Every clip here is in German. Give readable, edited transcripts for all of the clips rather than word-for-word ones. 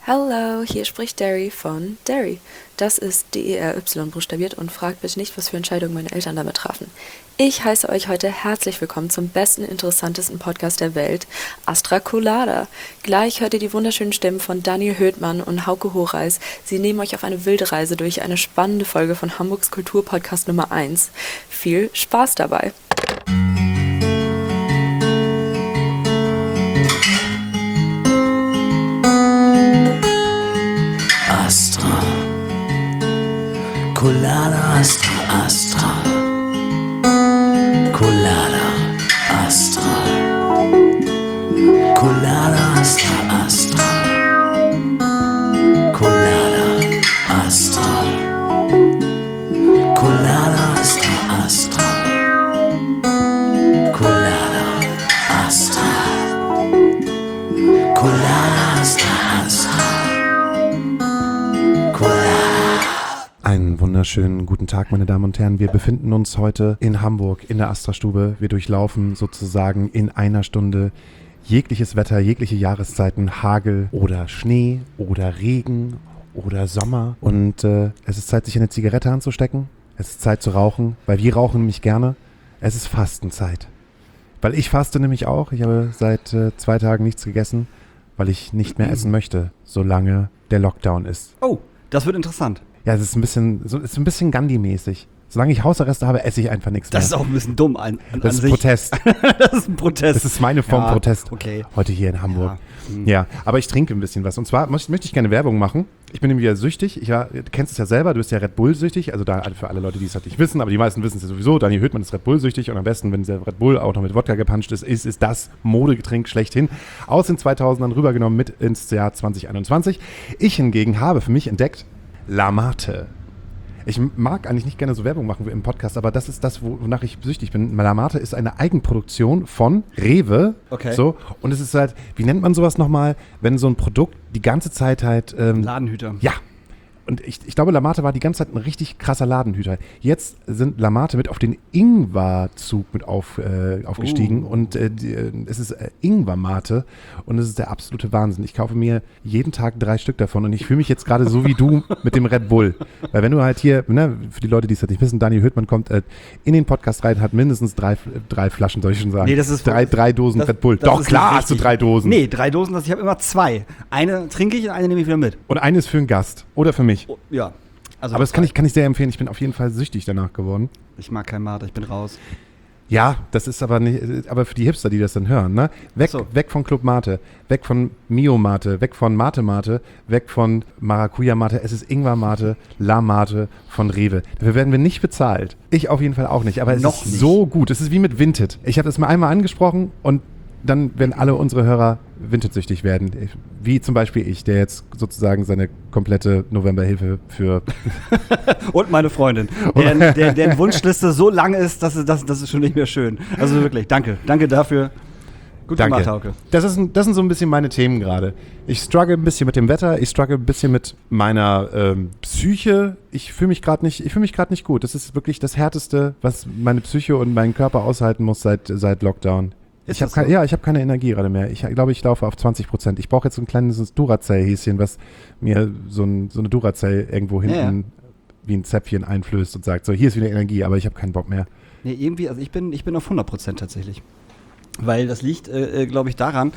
Hallo, hier spricht Derry von Derry. Das ist D-E-R-Y buchstabiert und fragt bitte nicht, was für Entscheidungen meine Eltern damit trafen. Ich heiße euch heute herzlich willkommen zum besten, interessantesten Podcast der Welt, Astra Colada. Gleich hört ihr die wunderschönen Stimmen von Daniel Höhtmann und Hauke Horeis. Sie nehmen euch auf eine wilde Reise durch eine spannende Folge von Hamburgs Kulturpodcast Nummer 1. Viel Spaß dabei! Astra Colada, Astra, Astra Colada, Astra Colada, Astra, Astra Colada, Astra Colada, Astra, Astra Colada, Astra Colada, Astra, Astra. Einen wunderschönen guten Tag, meine Damen und Herren. Wir befinden uns heute in Hamburg in der Astra-Stube. Wir durchlaufen sozusagen in einer Stunde jegliches Wetter, jegliche Jahreszeiten, Hagel oder Schnee oder Regen oder Sommer. Und es ist Zeit, sich eine Zigarette anzustecken. Es ist Zeit zu rauchen, weil wir rauchen nämlich gerne. Es ist Fastenzeit. Weil ich faste nämlich auch. Ich habe seit 2 Tagen nichts gegessen, weil ich nicht mehr essen möchte, solange der Lockdown ist. Oh, das wird interessant. Ja, es ist ein bisschen Gandhi-mäßig. Solange ich Hausarreste habe, esse ich einfach nichts mehr. Das ist auch ein bisschen dumm an Das ist sich. Protest. Das ist ein Protest. Das ist meine Form Protest. Okay. Heute hier in Hamburg. Ja. Ja, aber ich trinke ein bisschen was. Und zwar möchte ich gerne Werbung machen. Ich bin nämlich ja süchtig. Du kennst es ja selber, du bist ja Red Bull-süchtig. Also da für alle Leute, die es halt nicht wissen, aber die meisten wissen es ja sowieso. Daniel Höhtmann ist Red Bull-süchtig und am besten, wenn der Red Bull auch noch mit Wodka gepanscht ist das Modegetränk schlechthin. Aus den 2000ern rübergenommen mit ins Jahr 2021. Ich hingegen habe für mich entdeckt La Mate. Ich mag eigentlich nicht gerne so Werbung machen wie im Podcast, aber das ist das, wonach ich süchtig bin. La Mate ist eine Eigenproduktion von Rewe. Okay. So, und es ist halt, wie nennt man sowas nochmal, wenn so ein Produkt die ganze Zeit halt... Ladenhüter. Ja. Und ich glaube, La Mate war die ganze Zeit ein richtig krasser Ladenhüter. Jetzt sind La Mate mit auf den Ingwer-Zug mit aufgestiegen und es ist Ingwer-Mate und es ist der absolute Wahnsinn. Ich kaufe mir jeden Tag 3 Stück davon und ich fühle mich jetzt gerade so wie du mit dem Red Bull. Weil wenn du halt hier, ne, für die Leute, die es halt nicht wissen, Daniel Höhtmann kommt in den Podcast rein, hat mindestens 3 Flaschen, soll ich schon sagen. Nee, das ist... drei Dosen Red Bull. das Doch, ist klar nicht hast du richtig. 3 Dosen. Nee, 3 Dosen, ich habe immer 2. Eine trinke ich und eine nehme ich wieder mit. Und eine ist für einen Gast oder für mich. Oh, ja. Also Aber das kann ich sehr empfehlen. Ich bin auf jeden Fall süchtig danach geworden. Ich mag kein Mate, ich bin raus. Ja, das ist aber nicht, aber für die Hipster, die das dann hören, ne? Weg von Club Mate, weg von Mio Mate, weg von Mate Mate, weg von Maracuja Mate. Es ist Ingwer Mate, La Mate von Rewe. Dafür werden wir nicht bezahlt. Ich auf jeden Fall auch nicht, aber es Noch ist nicht. so gut. Es ist wie mit Vinted. Ich habe das mal einmal angesprochen und dann werden alle unsere Hörer Vinted-süchtig werden. Wie zum Beispiel ich, der jetzt sozusagen seine komplette Novemberhilfe für... Und meine Freundin, deren Wunschliste so lang ist, das ist schon nicht mehr schön. Also wirklich, danke. Danke dafür. Gut Danke. gemacht, Hauke. Das sind so ein bisschen meine Themen gerade. Ich struggle ein bisschen mit dem Wetter, ich struggle ein bisschen mit meiner Psyche. Ich fühle mich gerade nicht gut. Das ist wirklich das Härteste, was meine Psyche und mein Körper aushalten muss seit Lockdown. Ich habe keine Energie gerade mehr. Ich glaube, ich laufe auf 20%. Ich brauche jetzt so ein kleines Duracell-Häschen, was mir so eine Duracell irgendwo hinten wie ein Zäpfchen einflößt und sagt, so, hier ist wieder Energie, aber ich habe keinen Bock mehr. Nee, irgendwie, also ich bin auf 100% tatsächlich. Weil das liegt, glaube ich, daran,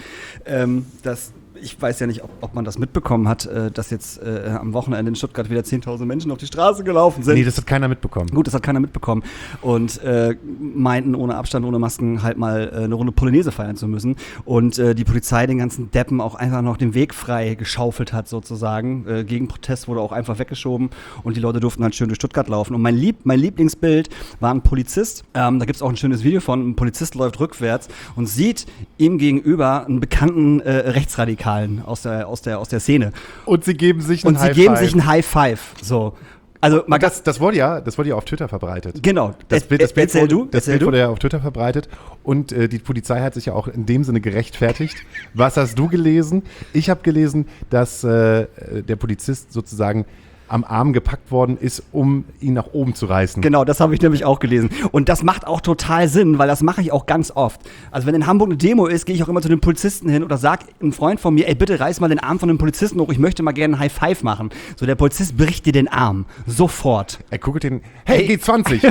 dass ich weiß ja nicht, ob man das mitbekommen hat, dass jetzt am Wochenende in Stuttgart wieder 10.000 Menschen auf die Straße gelaufen sind. Nee, das hat keiner mitbekommen. Gut, das hat keiner mitbekommen. Und meinten, ohne Abstand, ohne Masken halt mal eine Runde Polonaise feiern zu müssen. Und die Polizei den ganzen Deppen auch einfach noch den Weg frei geschaufelt hat, sozusagen. Gegen Protest wurde auch einfach weggeschoben und die Leute durften halt schön durch Stuttgart laufen. Und mein Lieblingsbild war ein Polizist. Da gibt es auch ein schönes Video von, ein Polizist läuft rückwärts und sieht ihm gegenüber einen bekannten Rechtsradikalen aus der Szene. Und sie geben sich einen High Five. So. Also das wurde ja auf Twitter verbreitet. Genau. Das Bild Erzähl wurde ja auf Twitter verbreitet und die Polizei hat sich ja auch in dem Sinne gerechtfertigt. Was hast du gelesen? Ich habe gelesen, dass der Polizist sozusagen am Arm gepackt worden ist, um ihn nach oben zu reißen. Genau, das habe ich nämlich auch gelesen. Und das macht auch total Sinn, weil das mache ich auch ganz oft. Also wenn in Hamburg eine Demo ist, gehe ich auch immer zu den Polizisten hin oder sag einem Freund von mir, ey, bitte reiß mal den Arm von dem Polizisten hoch, ich möchte mal gerne ein High Five machen. So, der Polizist bricht dir den Arm. Sofort. Er guckt den, hey, G20.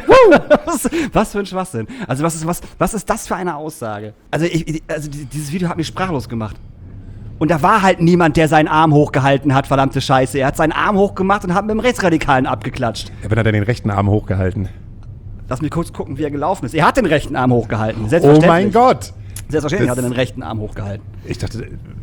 Was für ein Schwachsinn. Also was ist das für eine Aussage? Also dieses Video hat mich sprachlos gemacht. Und da war halt niemand, der seinen Arm hochgehalten hat, verdammte Scheiße. Er hat seinen Arm hochgemacht und hat mit dem Rechtsradikalen abgeklatscht. Ja, wenn hat er den rechten Arm hochgehalten? Lass mich kurz gucken, wie er gelaufen ist. Er hat den rechten Arm hochgehalten. Oh mein Gott! Selbstverständlich hat er den rechten Arm hochgehalten. Ich dachte,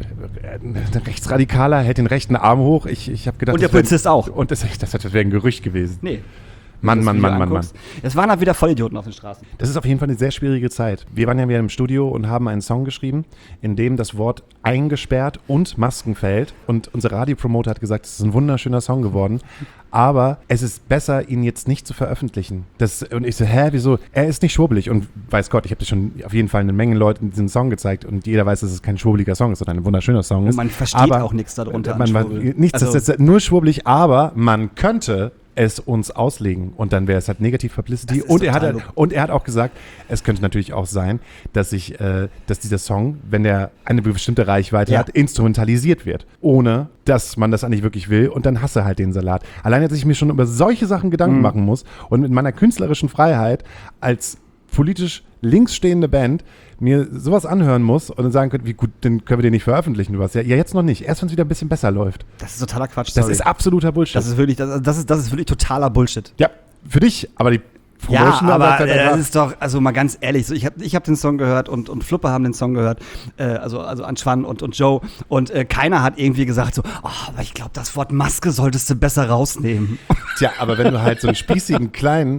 ein Rechtsradikaler hält den rechten Arm hoch. Ich habe gedacht, Und der Polizist auch. Und das wäre ein Gerücht gewesen. Nee. Mann. Es waren halt wieder Vollidioten auf den Straßen. Das ist auf jeden Fall eine sehr schwierige Zeit. Wir waren ja wieder im Studio und haben einen Song geschrieben, in dem das Wort eingesperrt und Masken fällt. Und unser Radiopromoter hat gesagt, es ist ein wunderschöner Song geworden. Aber es ist besser, ihn jetzt nicht zu veröffentlichen. Und ich so, wieso? Er ist nicht schwurbelig. Und weiß Gott, ich habe das schon auf jeden Fall eine Menge Leuten diesen Song gezeigt. Und jeder weiß, dass es kein schwurbeliger Song ist, sondern ein wunderschöner Song ist. Und man versteht auch nichts darunter. Nichts, das ist nur schwurbelig, aber man könnte es uns auslegen und dann wäre es halt negativ Publicity. Und er hat auch gesagt, es könnte natürlich auch sein, dass dieser Song, wenn der eine bestimmte Reichweite hat, instrumentalisiert wird, ohne dass man das eigentlich wirklich will und dann hasse halt den Salat. Alleine, dass ich mir schon über solche Sachen Gedanken machen muss und mit meiner künstlerischen Freiheit als politisch links stehende Band mir sowas anhören muss und dann sagen könnte, wie gut, dann können wir den nicht veröffentlichen. Du was. Ja, jetzt noch nicht. Erst wenn es wieder ein bisschen besser läuft. Das ist totaler Quatsch. Das ist absoluter Bullshit. Das ist wirklich totaler Bullshit. Ja, für dich, aber die Promotion, aber das ist doch, also mal ganz ehrlich, so ich hab den Song gehört und Fluppe haben den Song gehört, also Antoine und Joe und keiner hat irgendwie gesagt so, aber ich glaube, das Wort Maske solltest du besser rausnehmen. Tja, aber wenn du halt so einen spießigen kleinen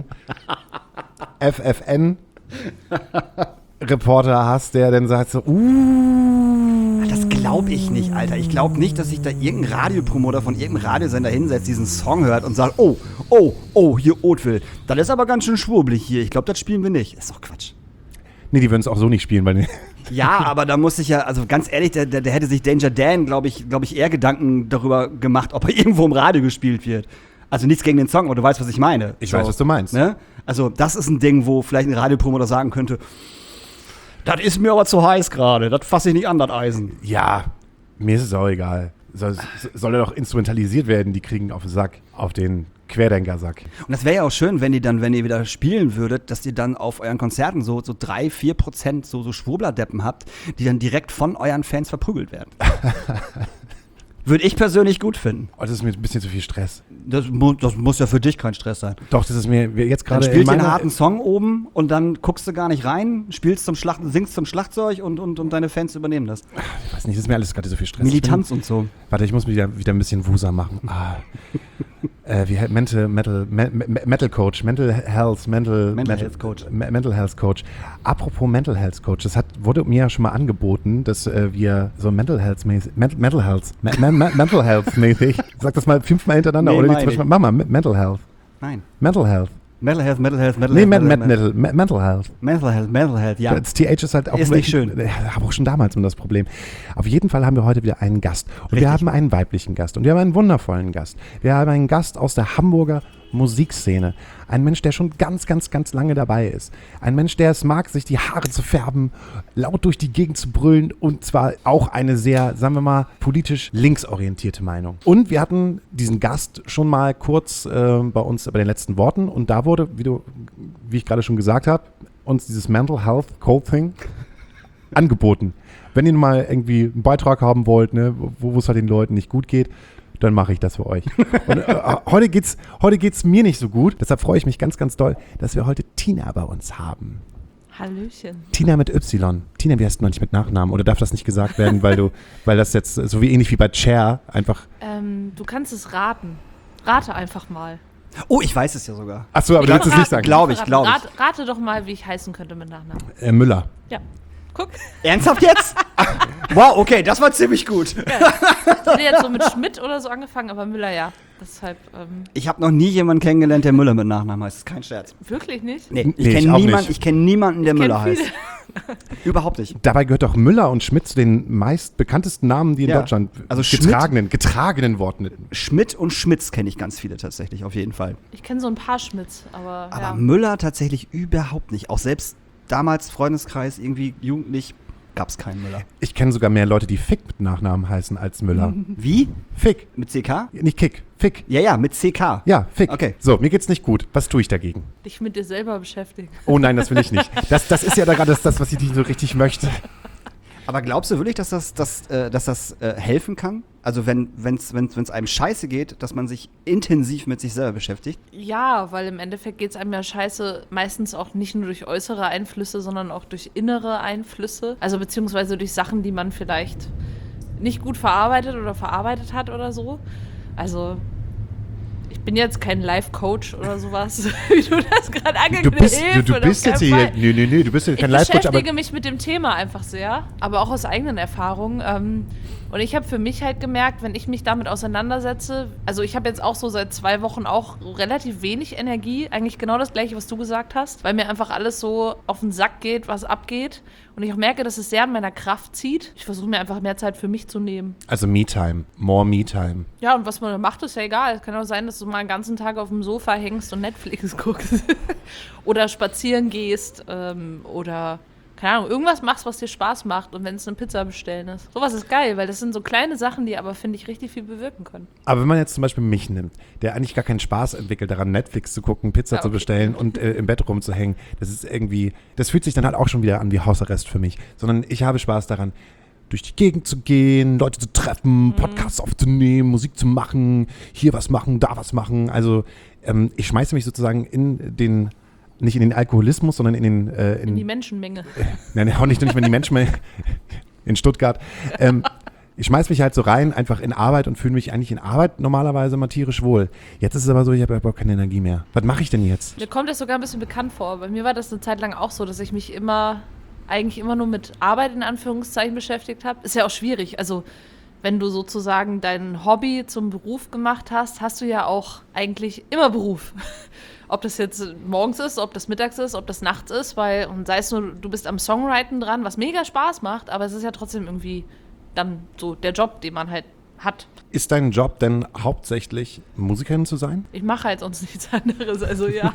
FFN Reporter hast, der dann sagt so, das glaube ich nicht, Alter. Ich glaube nicht, dass sich da irgendein Radiopromoter von irgendeinem Radiosender hinsetzt, diesen Song hört und sagt, hier Oatville. Das ist aber ganz schön schwurbelig hier. Ich glaube, das spielen wir nicht. Ist doch Quatsch. Nee, die würden es auch so nicht spielen, weil ja, aber da muss ich ja, also ganz ehrlich, der hätte sich Danger Dan, glaube ich, eher Gedanken darüber gemacht, ob er irgendwo im Radio gespielt wird. Also nichts gegen den Song, aber du weißt, was ich meine. Ich weiß, was du meinst. Ne? Also das ist ein Ding, wo vielleicht ein Radiopromoter sagen könnte, das ist mir aber zu heiß gerade, das fasse ich nicht an, das Eisen. Ja, mir ist es auch egal. Soll er doch instrumentalisiert werden, die kriegen auf den Sack, auf den Querdenker-Sack. Und das wäre ja auch schön, wenn ihr wieder spielen würdet, dass ihr dann auf euren Konzerten so 3-4% so Schwurblerdeppen habt, die dann direkt von euren Fans verprügelt werden. Würde ich persönlich gut finden. Oh, das ist mir ein bisschen zu viel Stress. Das muss ja für dich kein Stress sein. Doch, das ist mir jetzt gerade. Dann spielst du einen harten Song oben und dann guckst du gar nicht rein, singst zum Schlagzeug und deine Fans übernehmen das. Ich weiß nicht, das ist mir alles gerade so viel Stress. Militanz und so. Warte, ich muss mich wieder ein bisschen wuser machen. Mental Coach, Mental Health Coach. Apropos Mental Health Coach, das wurde mir ja schon mal angeboten, dass wir so Mental Health mäßig, sag das mal 5-mal hintereinander, nee, oder nicht zum Beispiel, mach mal, Mental Health. Nein. Mental Health. Mental Health. Nee, Mental Health. Mental Health, ja. Das TH ist halt auch ist nicht schön. Aber auch schon damals das Problem. Auf jeden Fall haben wir heute wieder einen Gast. Und wir haben einen weiblichen Gast. Und wir haben einen wundervollen Gast. Wir haben einen Gast aus der Hamburger Musikszene. Ein Mensch, der schon ganz, ganz, ganz lange dabei ist. Ein Mensch, der es mag, sich die Haare zu färben, laut durch die Gegend zu brüllen und zwar auch eine sehr, sagen wir mal, politisch linksorientierte Meinung. Und wir hatten diesen Gast schon mal kurz bei uns bei den letzten Worten und da wurde, wie ich gerade schon gesagt habe, uns dieses Mental Health Coaching angeboten. Wenn ihr mal irgendwie einen Beitrag haben wollt, ne, wo es halt den Leuten nicht gut geht, dann mache ich das für euch. Und heute geht's mir nicht so gut. Deshalb freue ich mich ganz, ganz doll, dass wir heute Tina bei uns haben. Hallöchen. Tina mit Y. Tina, wie heißt du noch nicht mit Nachnamen? Oder darf das nicht gesagt werden, weil das jetzt so ähnlich wie bei Cher einfach... Du kannst es raten. Rate einfach mal. Oh, ich weiß es ja sogar. Achso, aber du willst es nicht sagen. Glaube ich. Rate doch mal, wie ich heißen könnte mit Nachnamen. Müller. Ja. Guck. Ernsthaft jetzt? Wow, okay, das war ziemlich gut. Ja. Ich hätte jetzt so mit Schmidt oder so angefangen, aber Müller ja. Deshalb, Ich habe noch nie jemanden kennengelernt, der Müller mit Nachnamen heißt. Das ist kein Scherz. wirklich nicht? Nee, Nee, ich ich kenne auch nicht. niemanden, der Ich kenn Müller heißt. viele. Überhaupt nicht. Dabei gehört doch Müller und Schmidt zu den meist bekanntesten Namen, die in Ja. Deutschland Also getragenen Worten. Schmidt und Schmitz kenne ich ganz viele tatsächlich, auf jeden Fall. Ich kenne so ein paar Schmitz, aber Aber ja. Müller tatsächlich überhaupt nicht. Auch selbst damals Freundeskreis, irgendwie jugendlich, gab es keinen Müller. Ich kenne sogar mehr Leute, die Fick mit Nachnamen heißen als Müller. Wie? Fick. Mit CK? Nicht Kick. Fick. Ja, mit CK. Ja, Fick. Okay. So, mir geht's nicht gut. Was tue ich dagegen? Dich mit dir selber beschäftigen. Oh nein, das will ich nicht. Das ist ja da gerade das, was ich nicht so richtig möchte. Aber glaubst du wirklich, dass das helfen kann? Also wenn es einem scheiße geht, dass man sich intensiv mit sich selber beschäftigt? Ja, weil im Endeffekt geht es einem ja scheiße meistens auch nicht nur durch äußere Einflüsse, sondern auch durch innere Einflüsse. Also beziehungsweise durch Sachen, die man vielleicht nicht gut verarbeitet oder verarbeitet hat oder so. Also ich bin jetzt kein Life-Coach oder sowas, wie du das gerade angekündigt hast. Du bist jetzt hier. Nee, du bist jetzt kein Ich Live-Coach, aber. beschäftige mich mit dem Thema einfach sehr, aber auch aus eigenen Erfahrungen. Und ich habe für mich halt gemerkt, wenn ich mich damit auseinandersetze, also ich habe jetzt auch so seit 2 Wochen auch relativ wenig Energie, eigentlich genau das Gleiche, was du gesagt hast, weil mir einfach alles so auf den Sack geht, was abgeht. Und ich auch merke, dass es sehr an meiner Kraft zieht. Ich versuche mir einfach mehr Zeit für mich zu nehmen. Also Me-Time. More Me-Time. Ja, und was man da macht, ist ja egal. Es kann auch sein, dass du mal den ganzen Tag auf dem Sofa hängst und Netflix guckst. Oder spazieren gehst oder, keine Ahnung, irgendwas machst, was dir Spaß macht. Und wenn es eine Pizza bestellen ist. Sowas ist geil, weil das sind so kleine Sachen, die aber, finde ich, richtig viel bewirken können. Aber wenn man jetzt zum Beispiel mich nimmt, der eigentlich gar keinen Spaß entwickelt daran, Netflix zu gucken, Pizza Ja, zu okay. bestellen und im Bett rumzuhängen, das ist irgendwie, das fühlt sich dann halt auch schon wieder an wie Hausarrest für mich. Sondern ich habe Spaß daran, durch die Gegend zu gehen, Leute zu treffen, Podcasts aufzunehmen, Musik zu machen, hier was machen, da was machen. Also ich schmeiße mich sozusagen nicht in den Alkoholismus, sondern In die Menschenmenge. Nein, auch nicht in die Menschen in Stuttgart. Ich schmeiß mich halt so rein, einfach in Arbeit und fühle mich eigentlich in Arbeit normalerweise mal tierisch wohl. Jetzt ist es aber so, ich habe überhaupt keine Energie mehr. Was mache ich denn jetzt? Mir kommt das sogar ein bisschen bekannt vor. Bei mir war das eine Zeit lang auch so, dass ich mich eigentlich immer nur mit Arbeit in Anführungszeichen beschäftigt habe. Ist ja auch schwierig. Also wenn du sozusagen dein Hobby zum Beruf gemacht hast, hast du ja auch eigentlich immer Beruf. Ob das jetzt morgens ist, ob das mittags ist, ob das nachts ist, und sei es nur, du bist am Songwriten dran, was mega Spaß macht, aber es ist ja trotzdem irgendwie dann so der Job, den man halt hat. Ist dein Job denn hauptsächlich Musikerin zu sein? Ich mache halt sonst nichts anderes, also ja.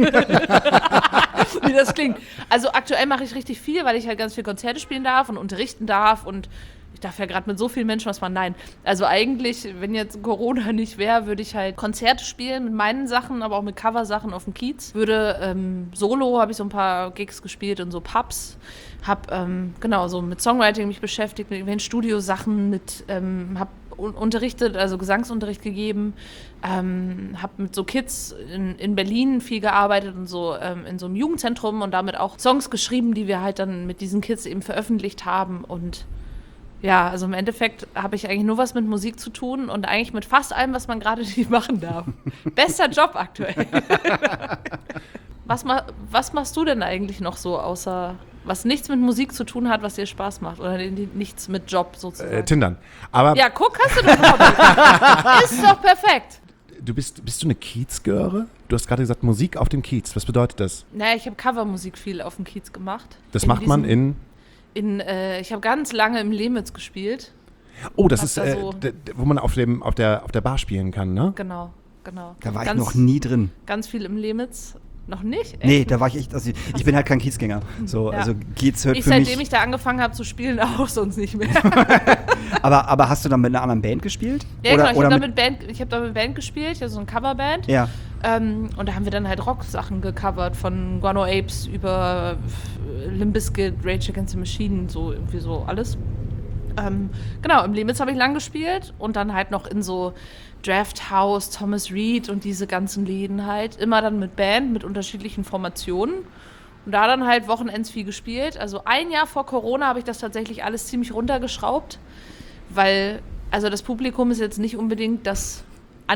Wie das klingt. Also aktuell mache ich richtig viel, weil ich halt ganz viel Konzerte spielen darf und unterrichten darf und ich darf ja gerade mit so vielen Menschen was machen. Nein, also eigentlich, wenn jetzt Corona nicht wäre, würde ich halt Konzerte spielen mit meinen Sachen, aber auch mit Coversachen auf dem Kiez. Solo habe ich so ein paar Gigs gespielt und so Pubs. Habe so mit Songwriting mich beschäftigt, mit irgendwelchen Studiosachen, habe unterrichtet, also Gesangsunterricht gegeben, habe mit so Kids in Berlin viel gearbeitet und so in so einem Jugendzentrum und damit auch Songs geschrieben, die wir halt dann mit diesen Kids eben veröffentlicht haben und ja, also im Endeffekt habe ich eigentlich nur was mit Musik zu tun und eigentlich mit fast allem, was man gerade nicht machen darf. Bester Job aktuell. Was machst du denn eigentlich noch so, außer was nichts mit Musik zu tun hat, was dir Spaß macht? Oder nichts mit Job sozusagen? Tindern. Aber Ja, guck, hast du doch ein Hobby. Ist doch perfekt. bist du eine Kiezgöre? Du hast gerade gesagt, Musik auf dem Kiez. Was bedeutet das? Naja, ich habe Covermusik viel auf dem Kiez gemacht. Das macht man in... Ich habe ganz lange im Lehmitz gespielt. Oh, das Hab ist, da so- wo man auf der Bar spielen kann, ne? Genau. Da war ich noch nie drin. Ganz viel im Lehmitz. Noch nicht? Echt? Nee, da war ich echt, also ich bin halt kein Kiezgänger. So, Ja. also Kiez hört Ich, für mich. seitdem ich da angefangen habe zu spielen, auch sonst nicht mehr. Aber hast du dann mit einer anderen Band gespielt? Ja, genau, ich habe mit, da mit Band gespielt, ich hatte so eine Coverband. ja. Und da haben wir dann halt Rock-Sachen gecovert, von Guano Apes über Limp Bizkit, Rage Against the Machine, so irgendwie so alles. Genau, im Limits habe ich lang gespielt und dann halt noch in so Draft House, Thomas Reed und diese ganzen Läden halt. Immer dann mit Band, mit unterschiedlichen Formationen. Und da dann halt Wochenends viel gespielt. Also ein Jahr vor Corona habe ich das tatsächlich alles ziemlich runtergeschraubt, weil, also das Publikum ist jetzt nicht unbedingt das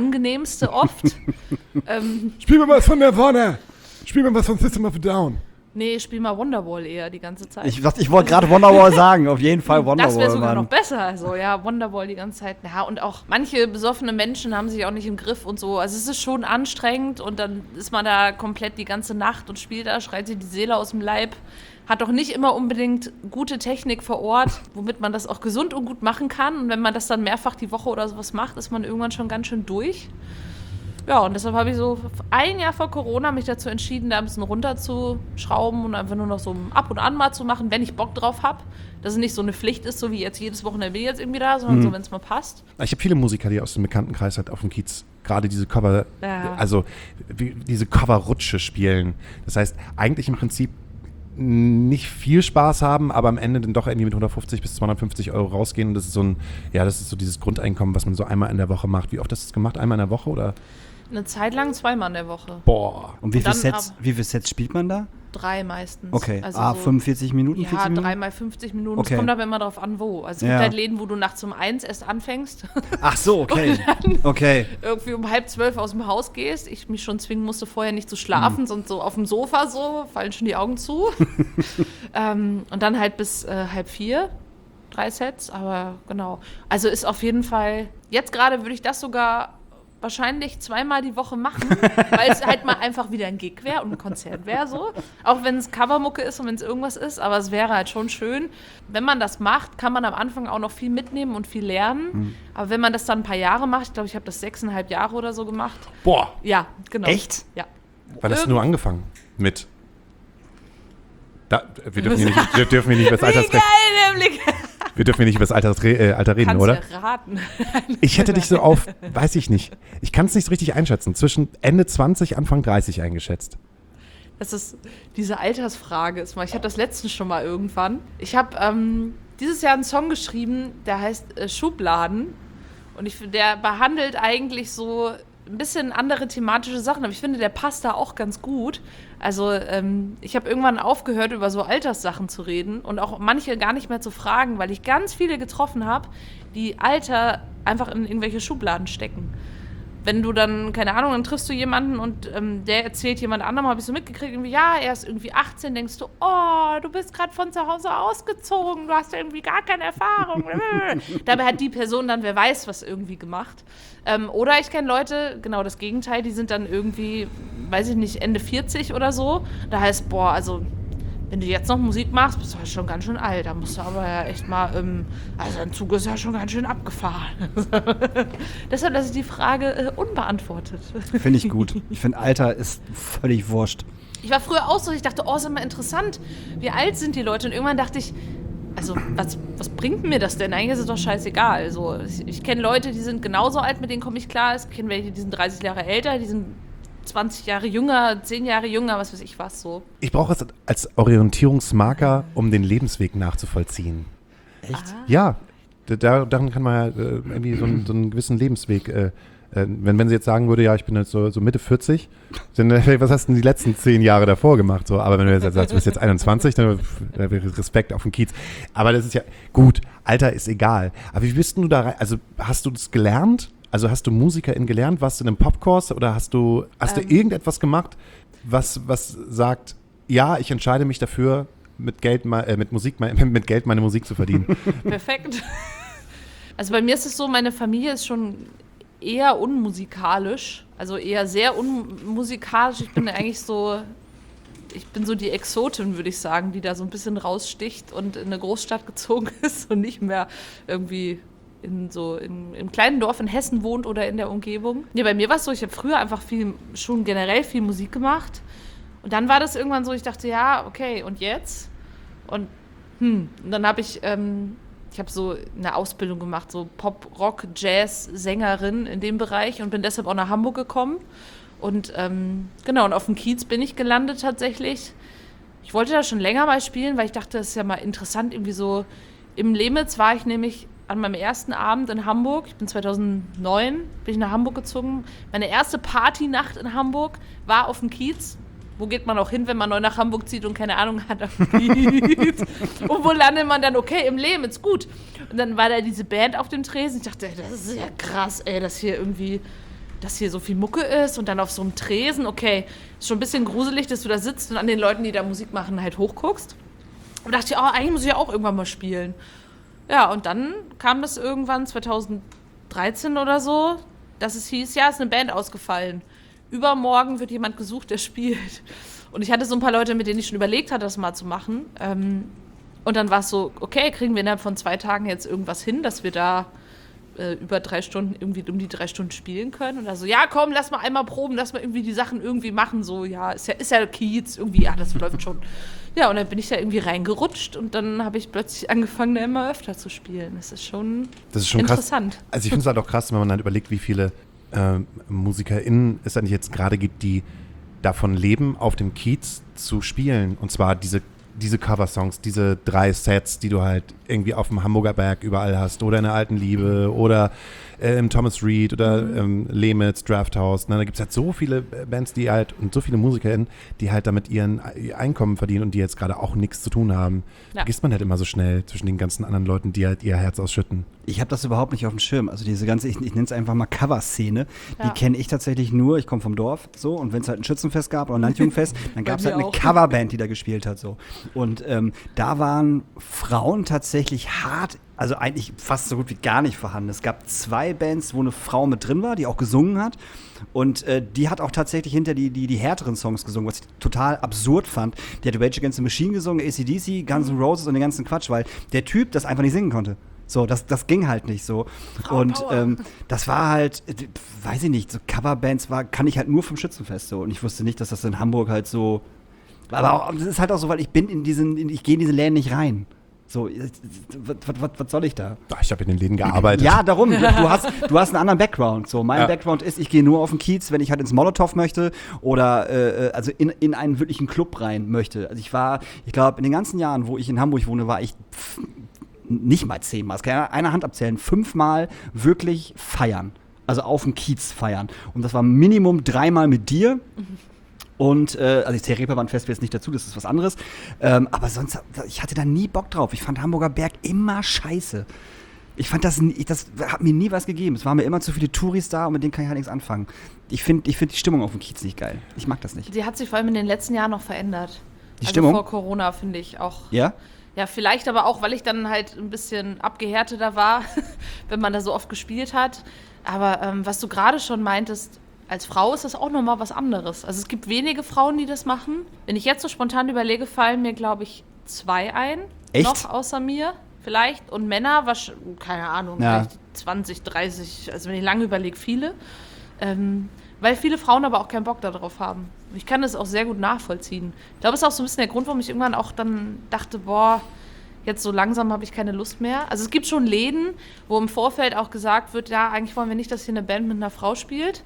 angenehmste oft. Spiel mir was von Nirvana! Spiel mir was von System of a Down! Nee, ich spiele mal Wonderwall eher die ganze Zeit. Ich wollte gerade Wonderwall sagen, auf jeden Fall Wonderwall. Das wäre sogar Mann. noch besser. Also ja, Wonderwall die ganze Zeit. Ja, und auch manche besoffene Menschen haben sich auch nicht im Griff und so. Also es ist schon anstrengend und dann ist man da komplett die ganze Nacht und spielt da, schreit sich die Seele aus dem Leib. Hat auch nicht immer unbedingt gute Technik vor Ort, womit man das auch gesund und gut machen kann. Und wenn man das dann mehrfach die Woche oder sowas macht, ist man irgendwann schon ganz schön durch. Ja, und deshalb habe ich so ein Jahr vor Corona mich dazu entschieden, da ein bisschen runterzuschrauben und einfach nur noch so ab und an mal zu machen, wenn ich Bock drauf habe. Dass es nicht so eine Pflicht ist, so wie jetzt jedes Wochenende bin ich jetzt irgendwie da, sondern so, wenn es mal passt. Ich habe viele Musiker, die aus dem Bekanntenkreis halt auf dem Kiez gerade diese Cover, Ja. also diese Cover-Rutsche spielen. Das heißt, eigentlich im Prinzip nicht viel Spaß haben, aber am Ende dann doch irgendwie mit 150 bis 250 Euro rausgehen. Und das ist das ist so dieses Grundeinkommen, was man so einmal in der Woche macht. Wie oft hast du das gemacht? Einmal in der Woche oder? Eine Zeit lang 2-mal in der Woche. Boah. Und wie dann viele Sets spielt man da? 3 meistens. Okay, Also 45 Minuten, 40 Ja, Minuten? 3 mal 50 Minuten. Okay. Es kommt aber immer drauf an, wo. Also es gibt Ja. halt Läden, wo du nachts um 1 erst anfängst. Ach so, okay. Okay. Irgendwie um 11:30 aus dem Haus gehst. Ich mich schon zwingen musste, vorher nicht zu schlafen, sonst so auf dem Sofa so, fallen schon die Augen zu. Und dann halt bis 3:30, 3 Sets, aber genau. Also ist auf jeden Fall, jetzt gerade würde ich das sogar wahrscheinlich 2-mal die Woche machen, weil es halt mal einfach wieder ein Gig wäre und ein Konzert wäre so. Auch wenn es Covermucke ist und wenn es irgendwas ist, aber es wäre halt schon schön. Wenn man das macht, kann man am Anfang auch noch viel mitnehmen und viel lernen. Aber wenn man das dann ein paar Jahre macht, ich glaube, ich habe das 6,5 Jahre oder so gemacht. Boah. Ja, genau. Echt? Ja. Wann hast du nur angefangen mit? Wir dürfen hier nicht über das Alter nämlich. Wir dürfen hier nicht über das Alter reden, Kannst oder? ja raten. Ich hätte dich so auf, weiß ich nicht. Ich kann es nicht so richtig einschätzen. Zwischen Ende 20, Anfang 30 eingeschätzt. Das ist diese Altersfrage. Ich hatte das letztens schon mal irgendwann. Ich habe dieses Jahr einen Song geschrieben, der heißt Schubladen. Und der behandelt eigentlich so ein bisschen andere thematische Sachen, aber ich finde, der passt da auch ganz gut. Also ich habe irgendwann aufgehört, über so Alterssachen zu reden und auch manche gar nicht mehr zu fragen, weil ich ganz viele getroffen habe, die Alter einfach in irgendwelche Schubladen stecken. Wenn du dann, keine Ahnung, dann triffst du jemanden und der erzählt jemand anderem, habe ich so mitgekriegt, irgendwie, ja, er ist irgendwie 18, denkst du, oh, du bist gerade von zu Hause ausgezogen, du hast irgendwie gar keine Erfahrung. Dabei hat die Person dann, wer weiß, was irgendwie gemacht. Oder ich kenne Leute, genau das Gegenteil, die sind dann irgendwie, weiß ich nicht, Ende 40 oder so. Da heißt, boah, also wenn du jetzt noch Musik machst, bist du halt schon ganz schön alt. Da musst du aber ja echt mal, also ein Zug ist ja schon ganz schön abgefahren. Deshalb lasse ich die Frage unbeantwortet. Finde ich gut. Ich finde, Alter ist völlig wurscht. Ich war früher auch so, ich dachte, oh, ist immer interessant, wie alt sind die Leute? Und irgendwann dachte ich, also was bringt mir das denn? Eigentlich ist es doch scheißegal. Also, ich kenne Leute, die sind genauso alt, mit denen komme ich klar. Ich kenne welche, die sind 30 Jahre älter, die sind 20 Jahre jünger, 10 Jahre jünger, was weiß ich was so. Ich brauche es als Orientierungsmarker, um den Lebensweg nachzuvollziehen. Echt? Ja, daran kann man ja irgendwie so einen gewissen Lebensweg, wenn sie jetzt sagen würde, ja, ich bin jetzt so Mitte 40, dann was hast du denn die letzten 10 Jahre davor gemacht? So, aber wenn du jetzt sagst, du bist jetzt 21, dann wäre Respekt auf dem Kiez. Aber das ist ja, gut, Alter ist egal. Aber wie bist du da rein, also hast du das gelernt? Also hast du Musikerin gelernt? Warst du in einem Popkurs oder hast du irgendetwas gemacht, was sagt, ja, ich entscheide mich dafür, mit Geld meine Musik zu verdienen? Perfekt. Also bei mir ist es so, meine Familie ist schon eher unmusikalisch, also eher sehr unmusikalisch. Ich bin so die Exotin, würde ich sagen, die da so ein bisschen raussticht und in eine Großstadt gezogen ist und nicht mehr irgendwie im kleinen Dorf in Hessen wohnt oder in der Umgebung. Ja, bei mir war es so, ich habe früher einfach schon generell viel Musik gemacht. Und dann war das irgendwann so, ich dachte, ja, okay, und jetzt? Und dann habe ich habe so eine Ausbildung gemacht, so Pop, Rock, Jazz, Sängerin in dem Bereich und bin deshalb auch nach Hamburg gekommen. Und genau, und auf dem Kiez bin ich gelandet tatsächlich. Ich wollte da schon länger mal spielen, weil ich dachte, das ist ja mal interessant, irgendwie so. Im Lemitz war ich nämlich an meinem ersten Abend in Hamburg, ich bin 2009, bin ich nach Hamburg gezogen. Meine erste Partynacht in Hamburg war auf dem Kiez. Wo geht man auch hin, wenn man neu nach Hamburg zieht und keine Ahnung hat auf dem Kiez? Und wo landet man dann? Okay, im Lemitz, gut. Und dann war da diese Band auf dem Tresen. Ich dachte, ey, das ist ja krass, ey, dass hier irgendwie dass hier so viel Mucke ist und dann auf so einem Tresen, okay, ist schon ein bisschen gruselig, dass du da sitzt und an den Leuten, die da Musik machen, halt hochguckst. Und dachte ich, eigentlich muss ich ja auch irgendwann mal spielen. Ja, und dann kam das irgendwann 2013 oder so, dass es hieß, ja, ist eine Band ausgefallen. Übermorgen wird jemand gesucht, der spielt. Und ich hatte so ein paar Leute, mit denen ich schon überlegt hatte, das mal zu machen. Und dann war es so, okay, kriegen wir innerhalb von 2 Tagen jetzt irgendwas hin, dass wir da über 3 Stunden, irgendwie um die 3 Stunden spielen können. Und also, ja, komm, lass mal einmal proben, lass mal irgendwie die Sachen irgendwie machen. So, ja, ist ja Kiez, irgendwie, ja, das läuft schon. Ja, und dann bin ich da irgendwie reingerutscht und dann habe ich plötzlich angefangen, da immer öfter zu spielen. Das ist schon interessant. Krass. Also ich finde es halt auch krass, wenn man halt überlegt, wie viele MusikerInnen es eigentlich jetzt gerade gibt, die davon leben, auf dem Kiez zu spielen. Und zwar diese Cover-Songs, diese 3 Sets, die du halt irgendwie auf dem Hamburger Berg überall hast oder in der Alten Liebe oder im Thomas Reed oder Lehmitz, Drafthouse. Da gibt es halt so viele Bands, die halt und so viele MusikerInnen, die halt damit ihr Einkommen verdienen und die jetzt gerade auch nichts zu tun haben. Ja. Vergisst man halt immer so schnell zwischen den ganzen anderen Leuten, die halt ihr Herz ausschütten. Ich habe das überhaupt nicht auf dem Schirm. Also diese ganze, ich nenne es einfach mal Cover-Szene, die kenne ich tatsächlich nur. Ich komme vom Dorf, so, und wenn es halt ein Schützenfest gab oder ein Landjugendfest, dann gab es halt eine Coverband, die da gespielt hat, so. Und da waren Frauen tatsächlich hart, also eigentlich fast so gut wie gar nicht vorhanden. Es gab 2 Bands, wo eine Frau mit drin war, die auch gesungen hat. Und die hat auch tatsächlich hinter die härteren Songs gesungen, was ich total absurd fand. Die hat Rage Against the Machine gesungen, AC/DC, Guns N' Roses und den ganzen Quatsch, weil der Typ das einfach nicht singen konnte. So, das ging halt nicht so. Und das war halt, weiß ich nicht, so Coverbands kann ich halt nur vom Schützenfest so. Und ich wusste nicht, dass das in Hamburg halt so. Aber auch, das ist halt auch so, weil ich gehe in diese Läden nicht rein. So, was soll ich da? Ich habe in den Läden gearbeitet. Ja, darum. Du hast einen anderen Background. So, mein Background ist, ich gehe nur auf den Kiez, wenn ich halt ins Molotow möchte oder also in einen wirklichen Club rein möchte. Also ich glaube, in den ganzen Jahren, wo ich in Hamburg wohne, war ich nicht mal 10-mal, das kann ich einer Hand abzählen, 5-mal wirklich feiern. Also auf dem Kiez feiern. Und das war Minimum 3-mal mit dir. Und, also das Reeperbahn-Fest wäre jetzt nicht dazu, das ist was anderes. Aber sonst, ich hatte da nie Bock drauf. Ich fand Hamburger Berg immer scheiße. Ich fand das hat mir nie was gegeben. Es waren mir immer zu viele Touris da und mit denen kann ich halt nichts anfangen. Ich find die Stimmung auf dem Kiez nicht geil. Ich mag das nicht. Die hat sich vor allem in den letzten Jahren noch verändert. Die Stimmung? Vor Corona, finde ich auch. Ja? Ja, vielleicht aber auch, weil ich dann halt ein bisschen abgehärteter war, wenn man da so oft gespielt hat. Aber was du gerade schon meintest, als Frau ist das auch nochmal was anderes. Also es gibt wenige Frauen, die das machen. Wenn ich jetzt so spontan überlege, fallen mir, glaube ich, 2 ein. Echt? Noch außer mir vielleicht. Und Männer, keine Ahnung, vielleicht 20, 30, also wenn ich lange überlege, viele. Weil viele Frauen aber auch keinen Bock darauf haben. Ich kann das auch sehr gut nachvollziehen. Ich glaube, das ist auch so ein bisschen der Grund, warum ich irgendwann auch dann dachte, jetzt so langsam habe ich keine Lust mehr. Also es gibt schon Läden, wo im Vorfeld auch gesagt wird, ja, eigentlich wollen wir nicht, dass hier eine Band mit einer Frau spielt.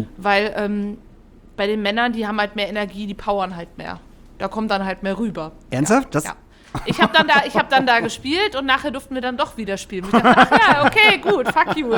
Weil bei den Männern, die haben halt mehr Energie, die powern halt mehr. Da kommt dann halt mehr rüber. Ernsthaft? Ja. Ich hab dann da gespielt und nachher durften wir dann doch wieder spielen. Ich dachte, ach ja, okay, gut, fuck you.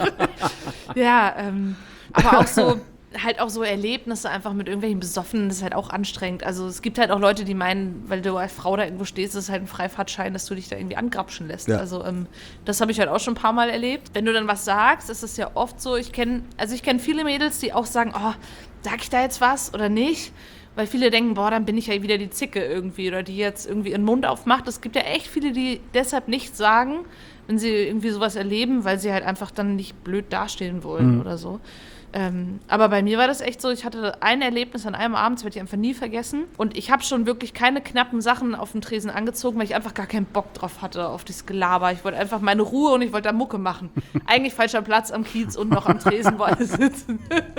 Ja, aber auch so, halt auch so Erlebnisse einfach mit irgendwelchen Besoffenen, das ist halt auch anstrengend. Also es gibt halt auch Leute, die meinen, weil du als Frau da irgendwo stehst, ist es halt ein Freifahrtschein, dass du dich da irgendwie angrapschen lässt. Ja. Also das habe ich halt auch schon ein paar Mal erlebt. Wenn du dann was sagst, ist es ja oft so, ich kenne viele Mädels, die auch sagen, sag ich da jetzt was oder nicht? Weil viele denken, dann bin ich ja wieder die Zicke irgendwie oder die jetzt irgendwie ihren Mund aufmacht. Es gibt ja echt viele, die deshalb nichts sagen, wenn sie irgendwie sowas erleben, weil sie halt einfach dann nicht blöd dastehen wollen oder so. Aber bei mir war das echt so, ich hatte ein Erlebnis an einem Abend, das werde ich einfach nie vergessen. Und ich habe schon wirklich keine knappen Sachen auf dem Tresen angezogen, weil ich einfach gar keinen Bock drauf hatte, auf dieses Gelaber. Ich wollte einfach meine Ruhe und ich wollte da Mucke machen. Eigentlich falscher Platz am Kiez und noch am Tresen, wo alle sitzen.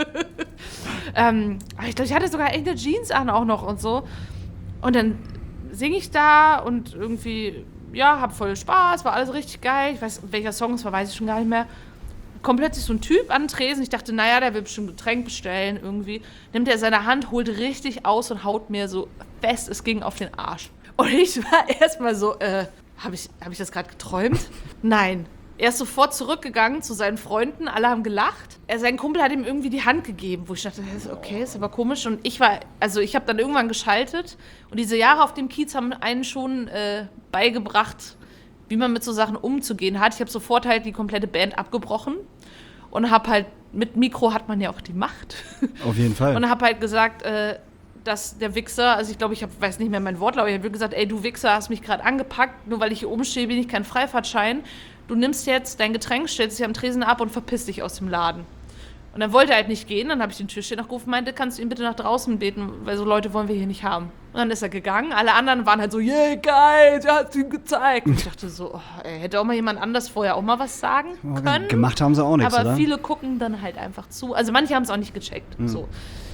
Aber ich glaube, ich hatte sogar echt eine Jeans an auch noch und so. Und dann singe ich da und irgendwie, hab voll Spaß, war alles richtig geil. Ich weiß, welcher Song es war, weiß ich schon gar nicht mehr. Kommt plötzlich so ein Typ an den Tresen. Ich dachte, der will bestimmt ein Getränk bestellen irgendwie. Nimmt er seine Hand, holt richtig aus und haut mir so fest, es ging auf den Arsch. Und ich war erstmal so, hab ich das gerade geträumt? Nein. Er ist sofort zurückgegangen zu seinen Freunden, alle haben gelacht. Sein Kumpel hat ihm irgendwie die Hand gegeben, wo ich dachte, okay, ist aber komisch. Und ich habe dann irgendwann geschaltet und diese Jahre auf dem Kiez haben einen schon beigebracht, wie man mit so Sachen umzugehen hat. Ich habe sofort halt die komplette Band abgebrochen und habe halt mit Mikro hat man ja auch die Macht. Auf jeden Fall. Und habe halt gesagt, dass der Wichser, also ich glaube, weiß nicht mehr mein Wortlaut, ich habe gesagt, ey, du Wichser, hast mich gerade angepackt, nur weil ich hier oben stehe, bin ich kein Freifahrtschein. Du nimmst jetzt dein Getränk, stellst dich am Tresen ab und verpisst dich aus dem Laden. Und dann wollte er halt nicht gehen, dann habe ich den Türsteher noch gerufen, meinte, kannst du ihn bitte nach draußen beten, weil so Leute wollen wir hier nicht haben. Und dann ist er gegangen, alle anderen waren halt so, yeah, geil, der hat ihm gezeigt. Und ich dachte so, hätte auch mal jemand anders vorher auch mal was sagen können. Gemacht haben sie auch nichts, aber oder? viele gucken dann halt einfach zu. Also manche haben es auch nicht gecheckt. So.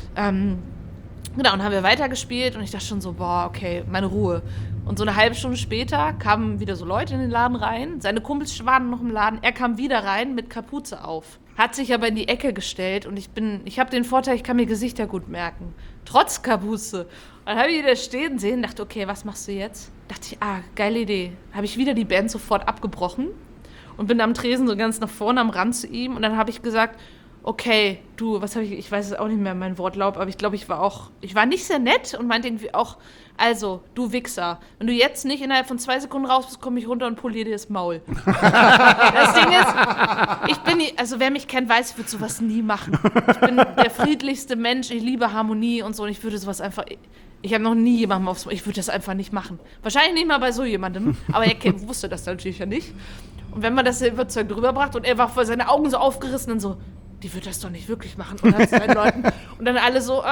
Genau, und haben wir weitergespielt und ich dachte schon so, boah, okay, meine Ruhe. Und so eine halbe Stunde später kamen wieder so Leute in den Laden rein, seine Kumpels waren noch im Laden, er kam wieder rein mit Kapuze auf. Hat sich aber in die Ecke gestellt und ich habe den Vorteil, ich kann mir Gesichter gut merken. Trotz Kapuze. Und dann habe ich ihn da stehen sehen, dachte, okay, was machst du jetzt? Dachte ich, geile Idee. Habe ich wieder die Band sofort abgebrochen und bin am Tresen so ganz nach vorne am Rand zu ihm und dann habe ich gesagt, okay, du, was habe ich weiß es auch nicht mehr, mein Wortlaut, aber ich glaube, ich war nicht sehr nett und meinte irgendwie auch, also, du Wichser, wenn du jetzt nicht innerhalb von 2 Sekunden raus bist, komme ich runter und poliere dir das Maul. Das Ding ist, also wer mich kennt, weiß, ich würde sowas nie machen. Ich bin der friedlichste Mensch, ich liebe Harmonie und so und ich würde sowas einfach, ich habe noch nie jemandem aufs Maul, ich würde das einfach nicht machen. Wahrscheinlich nicht mal bei so jemandem, aber er wusste das natürlich ja nicht. Und wenn man das überzeugt rüberbracht und er war vor seine Augen so aufgerissen und so, die wird das doch nicht wirklich machen. Und dann seinen Leuten und dann alle so,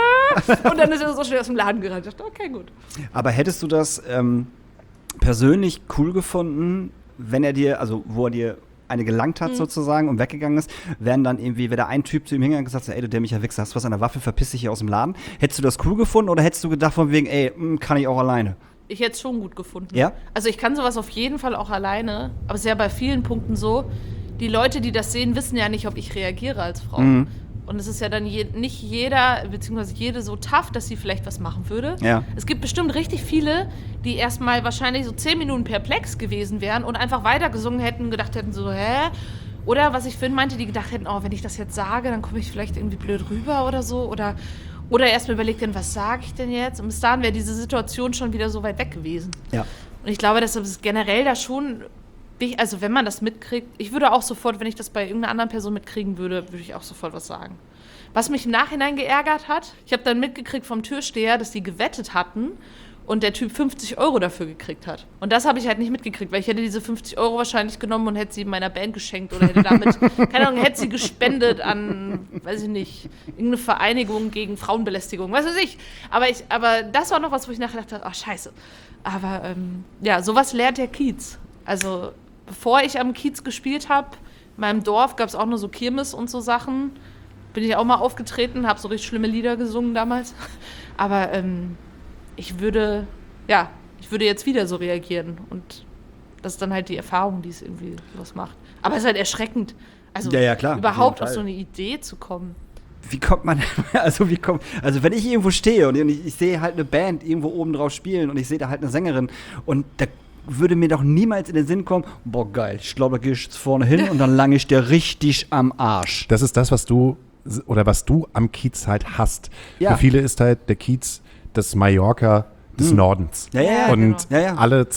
und dann ist er so schnell aus dem Laden gerannt. Ich dachte, okay, gut. Aber hättest du das persönlich cool gefunden, wenn er dir, also wo er dir eine gelangt hat sozusagen und weggegangen ist, wäre da ein Typ zu ihm hingegangen und gesagt, ey, du dämlicher Wichser, hast du was an der Waffe, verpiss dich hier aus dem Laden. Hättest du das cool gefunden oder hättest du gedacht von wegen, ey, kann ich auch alleine? Ich hätte es schon gut gefunden. Ja? Also ich kann sowas auf jeden Fall auch alleine, aber es ist ja bei vielen Punkten so, die Leute, die das sehen, wissen ja nicht, ob ich reagiere als Frau. Und es ist ja dann nicht jeder, beziehungsweise jede so tough, dass sie vielleicht was machen würde. Ja. Es gibt bestimmt richtig viele, die erstmal wahrscheinlich so 10 Minuten perplex gewesen wären und einfach weitergesungen hätten, gedacht hätten so, hä? Oder was ich vorhin meinte, die gedacht hätten, wenn ich das jetzt sage, dann komme ich vielleicht irgendwie blöd rüber oder so. Oder erstmal überlegt hätten, was sage ich denn jetzt? Und bis dahin wäre diese Situation schon wieder so weit weg gewesen. Ja. Und ich glaube, deshalb ist generell da schon, also wenn man das mitkriegt, ich würde auch sofort, wenn ich das bei irgendeiner anderen Person mitkriegen würde ich auch sofort was sagen. Was mich im Nachhinein geärgert hat, ich habe dann mitgekriegt vom Türsteher, dass die gewettet hatten und der Typ 50 € dafür gekriegt hat. Und das habe ich halt nicht mitgekriegt, weil ich hätte diese 50 € wahrscheinlich genommen und hätte sie meiner Band geschenkt oder hätte damit, keine Ahnung, hätte sie gespendet an, weiß ich nicht, irgendeine Vereinigung gegen Frauenbelästigung, was weiß ich. Aber das war noch was, wo ich nachher dachte, scheiße. Aber sowas lehrt der Kiez. Also bevor ich am Kiez gespielt habe, in meinem Dorf gab es auch nur so Kirmes und so Sachen. Bin ich auch mal aufgetreten, habe so richtig schlimme Lieder gesungen damals. Aber ich würde jetzt wieder so reagieren. Und das ist dann halt die Erfahrung, die es irgendwie was macht. Aber es ist halt erschreckend. Also ja, klar, überhaupt auf so eine Idee zu kommen. Wie kommt man, also wenn ich irgendwo stehe und ich sehe halt eine Band irgendwo oben drauf spielen und ich sehe da halt eine Sängerin und da würde mir doch niemals in den Sinn kommen, boah geil, ich glaube, da gehe ich jetzt vorne hin und dann lange ich dir richtig am Arsch. Das ist das, was du am Kiez halt hast. Ja. Für viele ist halt der Kiez das Mallorca des Nordens. Ja, und genau. Ja. alle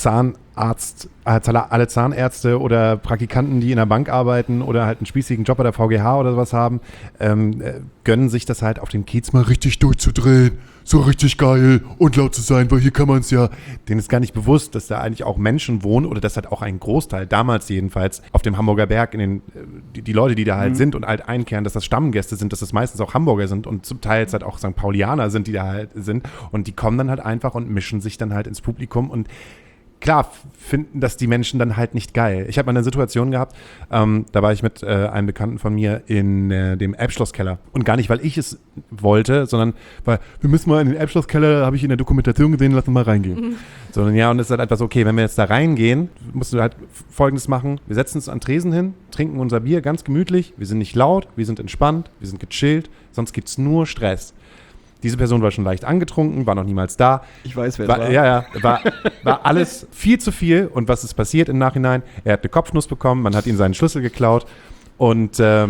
Zahnärzte oder Praktikanten, die in der Bank arbeiten oder halt einen spießigen Job bei der VGH oder sowas haben, gönnen sich das halt auf dem Kiez mal richtig durchzudrehen, so richtig geil und laut zu sein, weil hier kann man es ja. Denen ist gar nicht bewusst, dass da eigentlich auch Menschen wohnen oder dass halt auch ein Großteil, damals jedenfalls, auf dem Hamburger Berg, die Leute, die da halt sind und halt einkehren, dass das Stammgäste sind, dass das meistens auch Hamburger sind und zum Teil halt auch St. Paulianer sind, die da halt sind und die kommen dann halt einfach und mischen sich dann halt ins Publikum und klar finden das die Menschen dann halt nicht geil. Ich habe mal eine Situation gehabt, da war ich mit einem Bekannten von mir in dem Elbschlosskeller. Und gar nicht, weil ich es wollte, sondern weil wir müssen mal in den Elbschlosskeller, habe ich in der Dokumentation gesehen, lass uns mal reingehen. Sondern ja, und es ist halt etwas, okay, wenn wir jetzt da reingehen, musst du halt Folgendes machen. Wir setzen uns an Tresen hin, trinken unser Bier ganz gemütlich, wir sind nicht laut, wir sind entspannt, wir sind gechillt, sonst gibt's nur Stress. Diese Person war schon leicht angetrunken, war noch niemals da. Ich weiß, wer es war. Ja, war alles viel zu viel. Und was ist passiert im Nachhinein? Er hat eine Kopfnuss bekommen, man hat ihm seinen Schlüssel geklaut. Und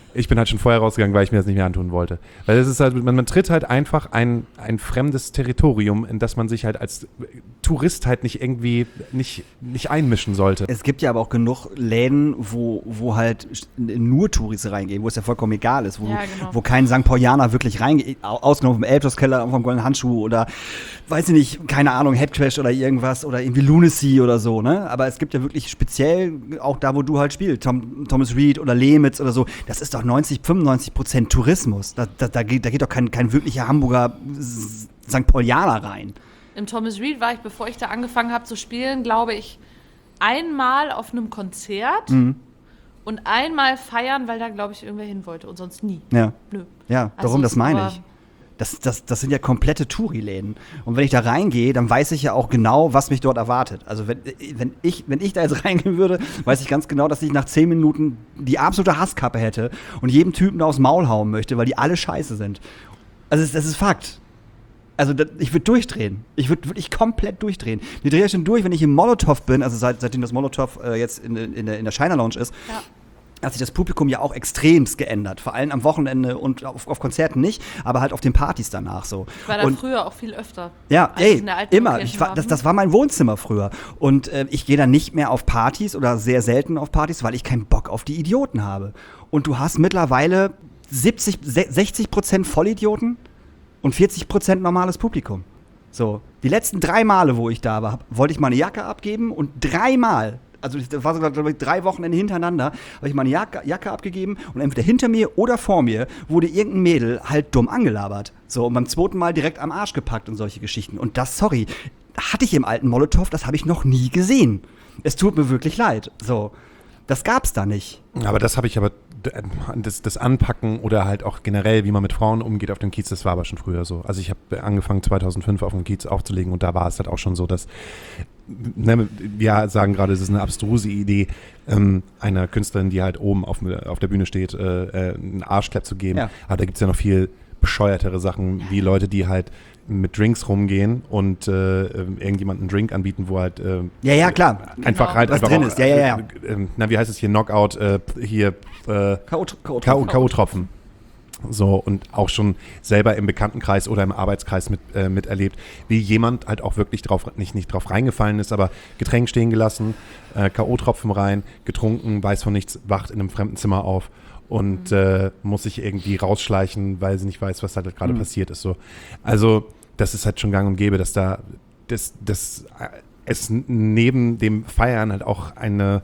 Ich bin halt schon vorher rausgegangen, weil ich mir das nicht mehr antun wollte. Weil es ist halt, man tritt halt einfach ein fremdes Territorium, in das man sich halt als Tourist halt nicht irgendwie nicht einmischen sollte. Es gibt ja aber auch genug Läden, wo halt nur Touris reingehen, wo es ja vollkommen egal ist, wo kein St. Paulianer wirklich reingeht, ausgenommen vom Elbschlosskeller, vom Goldenen Handschuh oder, weiß ich nicht, keine Ahnung, Headcrash oder irgendwas oder irgendwie Lunacy oder so, ne? Aber es gibt ja wirklich speziell, auch da, wo du halt spielst, Thomas Reed oder Lehmitz oder so, das ist doch 90-95% Tourismus. Da geht doch kein wirklicher Hamburger St. Paulianer rein. Im Thomas Reed war ich, bevor ich da angefangen habe zu spielen, glaube ich, einmal auf einem Konzert und einmal feiern, weil da, glaube ich, irgendwer hin wollte und sonst nie. Ja. Nö. Ja, Also darum, das es meine war- ich. Das sind ja komplette Touri-Läden. Und wenn ich da reingehe, dann weiß ich ja auch genau, was mich dort erwartet. Also wenn ich da jetzt reingehen würde, weiß ich ganz genau, dass ich nach 10 Minuten die absolute Hasskappe hätte und jedem Typen aufs Maul hauen möchte, weil die alle scheiße sind. Also das ist Fakt. Also ich würde durchdrehen. Ich würde wirklich komplett durchdrehen. Ich drehe schon durch, wenn ich im Molotow bin, also seitdem das Molotow jetzt in der China Lounge ist. Ja. Hat sich das Publikum ja auch extremst geändert. Vor allem am Wochenende und auf Konzerten nicht, aber halt auf den Partys danach so. Ich war da früher auch viel öfter. Ja, als in der alten immer. Location Das war mein Wohnzimmer früher. Und ich gehe dann nicht mehr auf Partys oder sehr selten auf Partys, weil ich keinen Bock auf die Idioten habe. Und du hast mittlerweile 60% Vollidioten und 40% normales Publikum. So, die letzten 3 Male, wo ich da war, wollte ich meine Jacke abgeben und 3 Mal, also das war sogar, glaube ich, 3 Wochenende hintereinander, habe ich meine Jacke abgegeben und entweder hinter mir oder vor mir wurde irgendein Mädel halt dumm angelabert. So, und beim 2. Mal direkt am Arsch gepackt und solche Geschichten. Und das, sorry, hatte ich im alten Molotow, das habe ich noch nie gesehen. Es tut mir wirklich leid. So, das gab's da nicht. Aber das habe ich das Anpacken oder halt auch generell, wie man mit Frauen umgeht auf dem Kiez, das war aber schon früher so. Also ich habe angefangen 2005 auf dem Kiez aufzulegen und da war es halt auch schon so, dass wir sagen gerade, es ist eine abstruse Idee, einer Künstlerin, die halt oben auf der Bühne steht, einen Arschklapp zu geben. Ja. Aber da gibt es ja noch viel bescheuertere Sachen, wie Leute, die halt mit Drinks rumgehen und irgendjemanden einen Drink anbieten, wo halt Ja, klar. einfach Genau. halt Was einfach drin auch, ist. Ja. wie heißt es hier, Knockout, K.O.-Tropfen. So, und auch schon selber im Bekanntenkreis oder im Arbeitskreis miterlebt, wie jemand halt auch wirklich nicht drauf reingefallen ist, aber Getränk stehen gelassen, K.O.-Tropfen rein, getrunken, weiß von nichts, wacht in einem fremden Zimmer auf und muss sich irgendwie rausschleichen, weil sie nicht weiß, was da halt gerade passiert ist. So. Also, das ist halt schon gang und gäbe, dass da es neben dem Feiern halt auch ein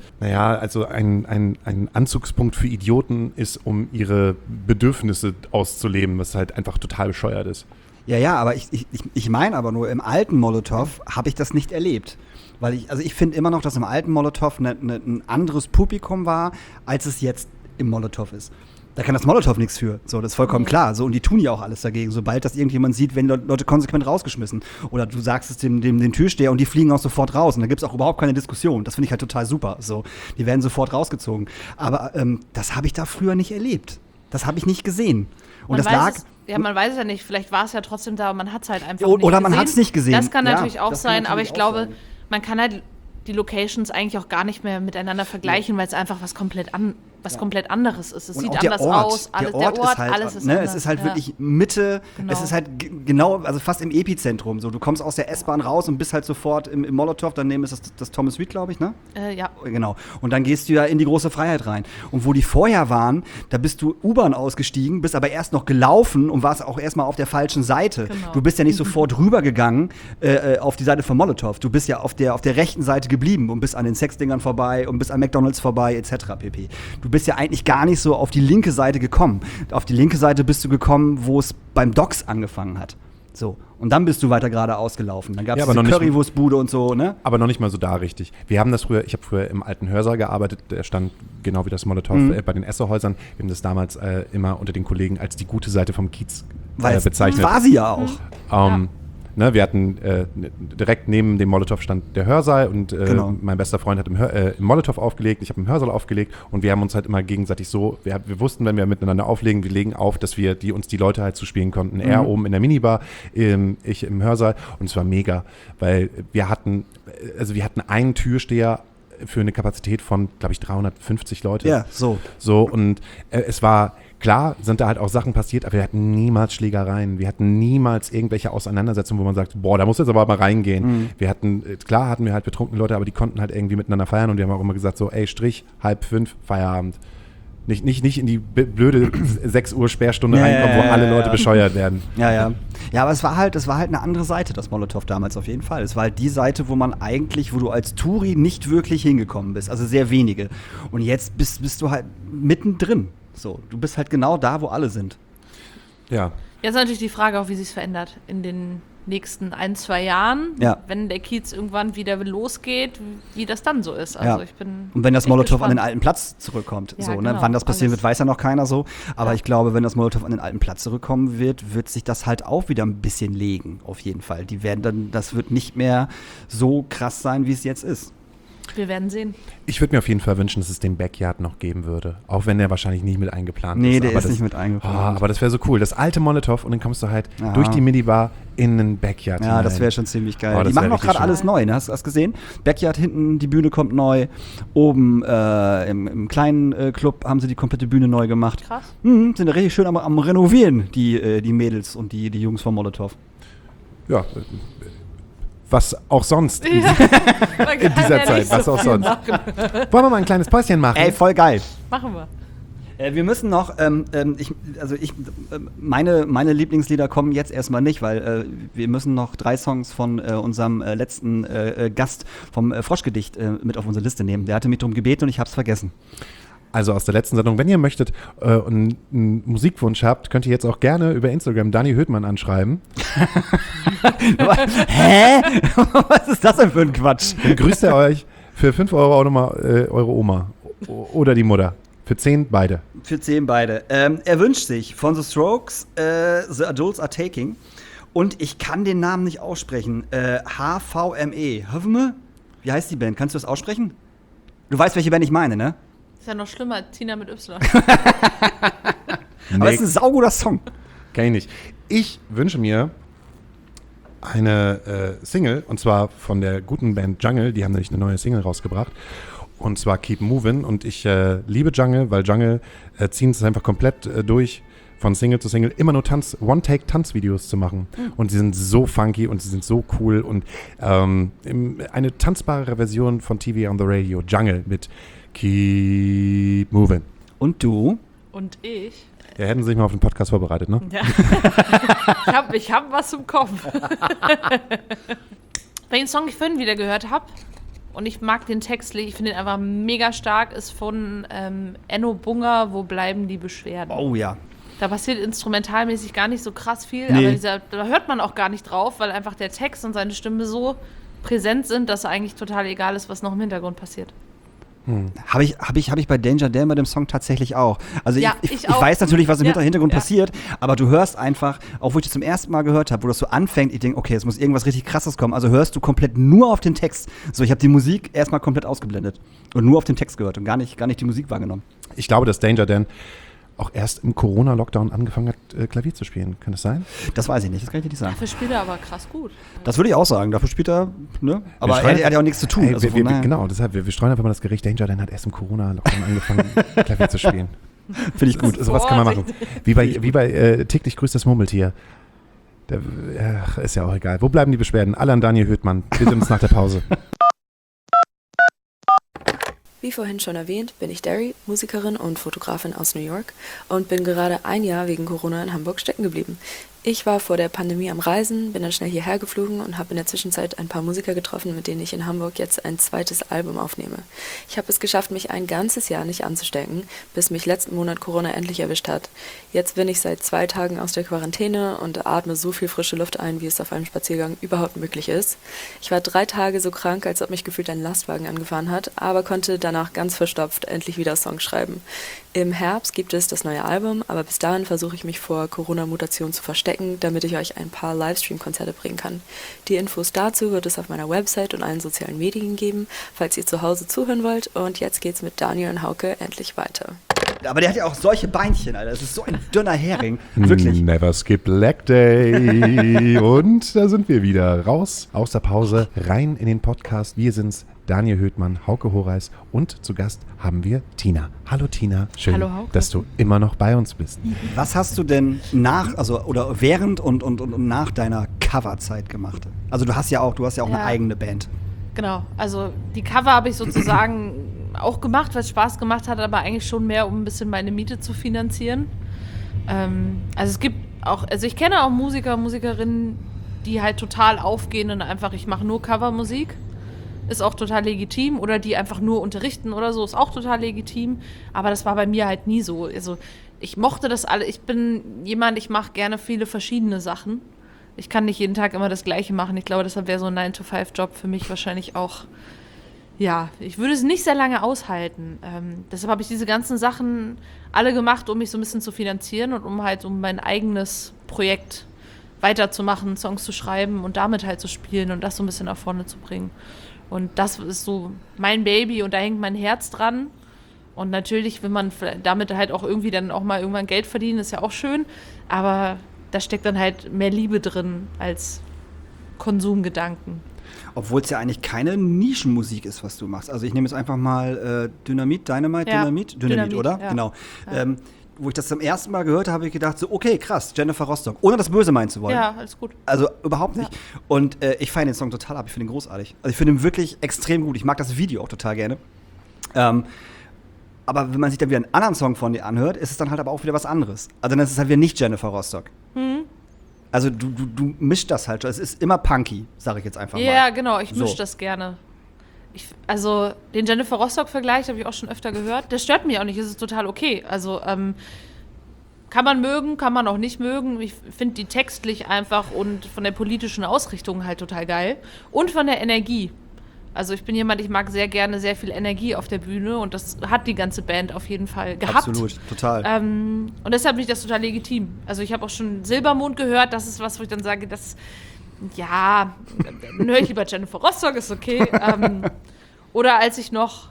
Anzugspunkt für Idioten ist, um ihre Bedürfnisse auszuleben, was halt einfach total bescheuert ist. Ja, aber ich meine aber nur, im alten Molotow habe ich das nicht erlebt. Weil ich finde immer noch, dass im alten Molotow ein anderes Publikum war, als es jetzt im Molotow ist. Da kann das Molotow nichts für. So, das ist vollkommen klar. So, und die tun ja auch alles dagegen. Sobald das irgendjemand sieht, werden Leute konsequent rausgeschmissen. Oder du sagst es dem Türsteher und die fliegen auch sofort raus. Und da gibt es auch überhaupt keine Diskussion. Das finde ich halt total super. So, die werden sofort rausgezogen. Aber das habe ich da früher nicht erlebt. Das habe ich nicht gesehen. Und man weiß es ja nicht. Vielleicht war es ja trotzdem da, aber man hat es halt einfach oder nicht gesehen. man hat es nicht gesehen. Das kann Ja, natürlich auch das kann sein, natürlich aber ich auch glaube, sein. man kann halt die Locations eigentlich auch gar nicht mehr miteinander vergleichen, weil es einfach was komplett anderes ist. Es Und sieht auch der anders Ort. aus. Der Ort ist halt, alles ist ne, anders. es ist halt Ja. wirklich Mitte, Genau. es ist halt genau, also fast im Epizentrum. So, du kommst aus der S-Bahn raus und bist halt sofort im Molotow, daneben ist das Thomas Reed, glaube ich, ne? Ja. Genau. Und dann gehst du ja in die große Freiheit rein. Und wo die vorher waren, da bist du U-Bahn ausgestiegen, bist aber erst noch gelaufen und warst auch erstmal auf der falschen Seite. Genau. Du bist ja nicht sofort rübergegangen auf die Seite von Molotow. Du bist ja auf der rechten Seite geblieben und bist an den Sexdingern vorbei und bist an McDonald's vorbei, etc. pp. Du bist ja eigentlich gar nicht so auf die linke Seite gekommen. Auf die linke Seite bist du gekommen, wo es beim Docks angefangen hat. So. Und dann bist du weiter geradeaus gelaufen. Dann gab es aber diese noch nicht- Currywurstbude und so, ne? Aber noch nicht mal so da richtig. Ich habe früher im alten Hörsaal gearbeitet, der stand genau wie das Molotow bei den Esserhäusern. Wir haben das damals immer unter den Kollegen als die gute Seite vom Kiez bezeichnet. War sie ja auch. Ne, wir hatten direkt neben dem Molotow stand der Hörsaal und Genau. mein bester Freund hat im Molotow aufgelegt, ich habe im Hörsaal aufgelegt und wir haben uns halt immer gegenseitig so, wir wussten, wenn wir miteinander auflegen, wir legen auf, dass wir uns die Leute halt zuspielen konnten. Er oben in der Minibar, ich im Hörsaal und es war mega, weil wir hatten einen Türsteher für eine Kapazität von, glaube ich, 350 Leute. Ja, so. So, und es war, klar, sind da halt auch Sachen passiert, aber wir hatten niemals Schlägereien. Wir hatten niemals irgendwelche Auseinandersetzungen, wo man sagt, boah, da muss jetzt aber mal reingehen. Wir hatten, klar hatten wir halt betrunkene Leute, aber die konnten halt irgendwie miteinander feiern und die haben auch immer gesagt so, ey, Strich, 4:30, Feierabend. Nicht in die blöde 6 Uhr Sperrstunde reinkommen, wo alle Leute bescheuert werden. Ja, ja. Ja, aber es war halt eine andere Seite, das Molotow damals auf jeden Fall. Es war halt die Seite, wo du als Touri nicht wirklich hingekommen bist. Also sehr wenige. Und jetzt bist du halt mittendrin. So, du bist halt genau da, wo alle sind. Ja. Jetzt ist natürlich die Frage auch, wie sich es verändert in den nächsten 1-2 Jahren, Ja. wenn der Kiez irgendwann wieder losgeht, wie das dann so ist. Also Ja. ich bin Und wenn das echt Molotow an den gespannt. alten Platz zurückkommt. Ja, So, ne? genau, Wann das passieren alles. wird, weiß ja noch keiner so. Aber Ja. ich glaube, wenn das Molotow an den alten Platz zurückkommen wird sich das halt auch wieder ein bisschen legen, auf jeden Fall. Das wird nicht mehr so krass sein, wie es jetzt ist. Wir werden sehen. Ich würde mir auf jeden Fall wünschen, dass es den Backyard noch geben würde. Auch wenn der wahrscheinlich nicht mit eingeplant ist. Nee, der Aber ist das, nicht mit eingeplant. aber das wäre so cool. Das alte Molotow und dann kommst du halt Ja. durch die Minibar in den Backyard Ja, hinein. das wäre schon ziemlich geil. Oh, das die machen wär auch gerade richtig alles schön. neu, ne? Hast du das gesehen? Backyard hinten, die Bühne kommt neu. Oben im kleinen Club haben sie die komplette Bühne neu gemacht. Krass. Sind richtig schön am Renovieren, die Mädels und die Jungs vom Molotow. Ja, was auch sonst in In dieser Zeit. Was auch sonst. Wollen wir mal ein kleines Päuschen machen? Ey, voll geil. Machen wir. Wir müssen noch, meine Lieblingslieder kommen jetzt erstmal nicht, weil wir müssen noch 3 Songs von unserem letzten Gast vom Froschgedicht mit auf unsere Liste nehmen. Der hatte mich darum gebeten und ich hab's vergessen. Also aus der letzten Sendung. Wenn ihr möchtet und einen Musikwunsch habt, könnt ihr jetzt auch gerne über Instagram Dani Höhtmann anschreiben. Hä? Was ist das denn für ein Quatsch? Dann grüßt er euch für 5 Euro auch nochmal eure Oma oder die Mutter. Für 10 beide. Für 10 beide. Er wünscht sich von The Strokes The Adults Are Taking. Und ich kann den Namen nicht aussprechen. HVME. Hövme? Wie heißt die Band? Kannst du das aussprechen? Du weißt, welche Band ich meine, ne? Ist ja noch schlimmer, Tina mit Y. Aber es ist ein sauguter Song. Kenn ich nicht. Ich wünsche mir eine Single, und zwar von der guten Band Jungle. Die haben nämlich eine neue Single rausgebracht. Und zwar Keep Movin'. Und ich liebe Jungle, weil Jungle ziehen es einfach komplett durch, von Single zu Single, immer nur One-Take-Tanzvideos zu machen. Und sie sind so funky und sie sind so cool. Und eine tanzbare Version von TV on the Radio, Jungle, mit Keep Movin'. Und du? Und ich? Ja, hätten sie sich mal auf den Podcast vorbereitet, ne? Ja. ich hab was im Kopf. Weil den Song ich vorhin wieder gehört habe, und ich mag den Text, ich finde ihn einfach mega stark, ist von Enno Bunger, Wo bleiben die Beschwerden? Oh ja. Da passiert instrumentalmäßig gar nicht so krass viel, Nee. aber da hört man auch gar nicht drauf, weil einfach der Text und seine Stimme so präsent sind, dass eigentlich total egal ist, was noch im Hintergrund passiert. Habe ich bei Danger Dan bei dem Song tatsächlich auch. Also Ja, ich ich auch. weiß natürlich, was im Ja, Hintergrund ja. passiert, aber du hörst einfach, auch wo ich das zum ersten Mal gehört habe, wo das so anfängt, ich denke, okay, es muss irgendwas richtig Krasses kommen. Also hörst du komplett nur auf den Text. So, ich habe die Musik erstmal komplett ausgeblendet und nur auf den Text gehört und gar nicht die Musik wahrgenommen. Ich glaube, dass Danger Dan auch erst im Corona-Lockdown angefangen hat, Klavier zu spielen. Kann das sein? Das weiß ich nicht, das kann ich dir nicht sagen. Dafür spielt er aber krass gut. Das würde ich auch sagen, dafür spielt er, ne? Aber streuen- er hat ja auch nichts zu tun. Ey, Also von daher genau, deshalb, wir streuen einfach mal das Gericht. Danger Dan hat erst im Corona-Lockdown angefangen, Klavier zu spielen. finde ich gut. Sowas kann man machen. Wie bei täglich grüßt das Murmeltier. Ist ja auch egal. Wo bleiben die Beschwerden? Alle an Daniel Höhtmann. Wir sehen uns nach der Pause. Wie vorhin schon erwähnt, bin ich Derry, Musikerin und Fotografin aus New York und bin gerade 1 Jahr wegen Corona in Hamburg stecken geblieben. Ich war vor der Pandemie am Reisen, bin dann schnell hierher geflogen und habe in der Zwischenzeit ein paar Musiker getroffen, mit denen ich in Hamburg jetzt ein zweites Album aufnehme. Ich habe es geschafft, mich ein ganzes Jahr nicht anzustecken, bis mich letzten Monat Corona endlich erwischt hat. Jetzt bin ich seit 2 Tagen aus der Quarantäne und atme so viel frische Luft ein, wie es auf einem Spaziergang überhaupt möglich ist. Ich war 3 Tage so krank, als ob mich gefühlt ein Lastwagen angefahren hat, aber konnte danach ganz verstopft endlich wieder Songs schreiben. Im Herbst gibt es das neue Album, aber bis dahin versuche ich mich vor Corona-Mutation zu verstecken, damit ich euch ein paar Livestream-Konzerte bringen kann. Die Infos dazu wird es auf meiner Website und allen sozialen Medien geben, falls ihr zu Hause zuhören wollt. Und jetzt geht's mit Daniel und Hauke endlich weiter. Aber der hat ja auch solche Beinchen, Alter. Das ist so ein dünner Hering. Wirklich. Never skip Leg Day. Und da sind wir wieder. Raus aus der Pause, rein in den Podcast. Wir sind's, Daniel Höhtmann, Hauke Horeis und zu Gast haben wir Tina. Hallo Tina, schön, Hallo, Hauke. dass du immer noch bei uns bist. Was hast du denn während und nach deiner Coverzeit gemacht? Also du hast ja auch eine eigene Band. Genau, also die Cover habe ich sozusagen auch gemacht, weil es Spaß gemacht hat, aber eigentlich schon mehr, um ein bisschen meine Miete zu finanzieren. Also es gibt auch, also ich kenne auch Musiker, Musikerinnen, die halt total aufgehen und einfach, ich mache nur Covermusik. Ist auch total legitim. Oder die einfach nur unterrichten oder so, ist auch total legitim. Aber das war bei mir halt nie so. Also ich mochte das alle. Ich bin jemand, ich mache gerne viele verschiedene Sachen. Ich kann nicht jeden Tag immer das Gleiche machen. Ich glaube, deshalb wäre so ein 9-to-5-Job für mich wahrscheinlich auch, ja, ich würde es nicht sehr lange aushalten. Deshalb habe ich diese ganzen Sachen alle gemacht, um mich so ein bisschen zu finanzieren und um mein eigenes Projekt weiterzumachen, Songs zu schreiben und damit halt zu spielen und das so ein bisschen nach vorne zu bringen. Und das ist so mein Baby und da hängt mein Herz dran. Und natürlich will man damit halt auch irgendwie dann auch mal irgendwann Geld verdienen, ist ja auch schön. Aber da steckt dann halt mehr Liebe drin als Konsumgedanken. Obwohl es ja eigentlich keine Nischenmusik ist, was du machst. Also ich nehme jetzt einfach mal Dynamit, oder? Ja. Genau. Ja. Wo ich das zum ersten Mal gehört habe, habe ich gedacht, so, okay, krass, Jennifer Rostock. Ohne das Böse meinen zu wollen. Ja, alles gut. Also überhaupt nicht. Ja. Und ich feiere den Song total ab. Ich finde ihn großartig. Also ich finde ihn wirklich extrem gut. Ich mag das Video auch total gerne. Aber wenn man sich dann wieder einen anderen Song von dir anhört, ist es dann halt aber auch wieder was anderes. Also dann ist es halt wieder nicht Jennifer Rostock. Also du mischst das halt. Es ist immer punky, sage ich jetzt einfach mal. Ja, genau. Ich mische das gerne. Also den Jennifer Rostock-Vergleich habe ich auch schon öfter gehört. Der stört mich auch nicht, es ist total okay. Also kann man mögen, kann man auch nicht mögen. Ich finde die textlich einfach und von der politischen Ausrichtung halt total geil. Und von der Energie. Also ich bin jemand, ich mag sehr gerne sehr viel Energie auf der Bühne und das hat die ganze Band auf jeden Fall gehabt. Absolut, total. Und deshalb finde ich das total legitim. Also ich habe auch schon Silbermond gehört, das ist was, wo ich dann sage, ja, dann höre ich lieber Jennifer Rostock, ist okay. Oder als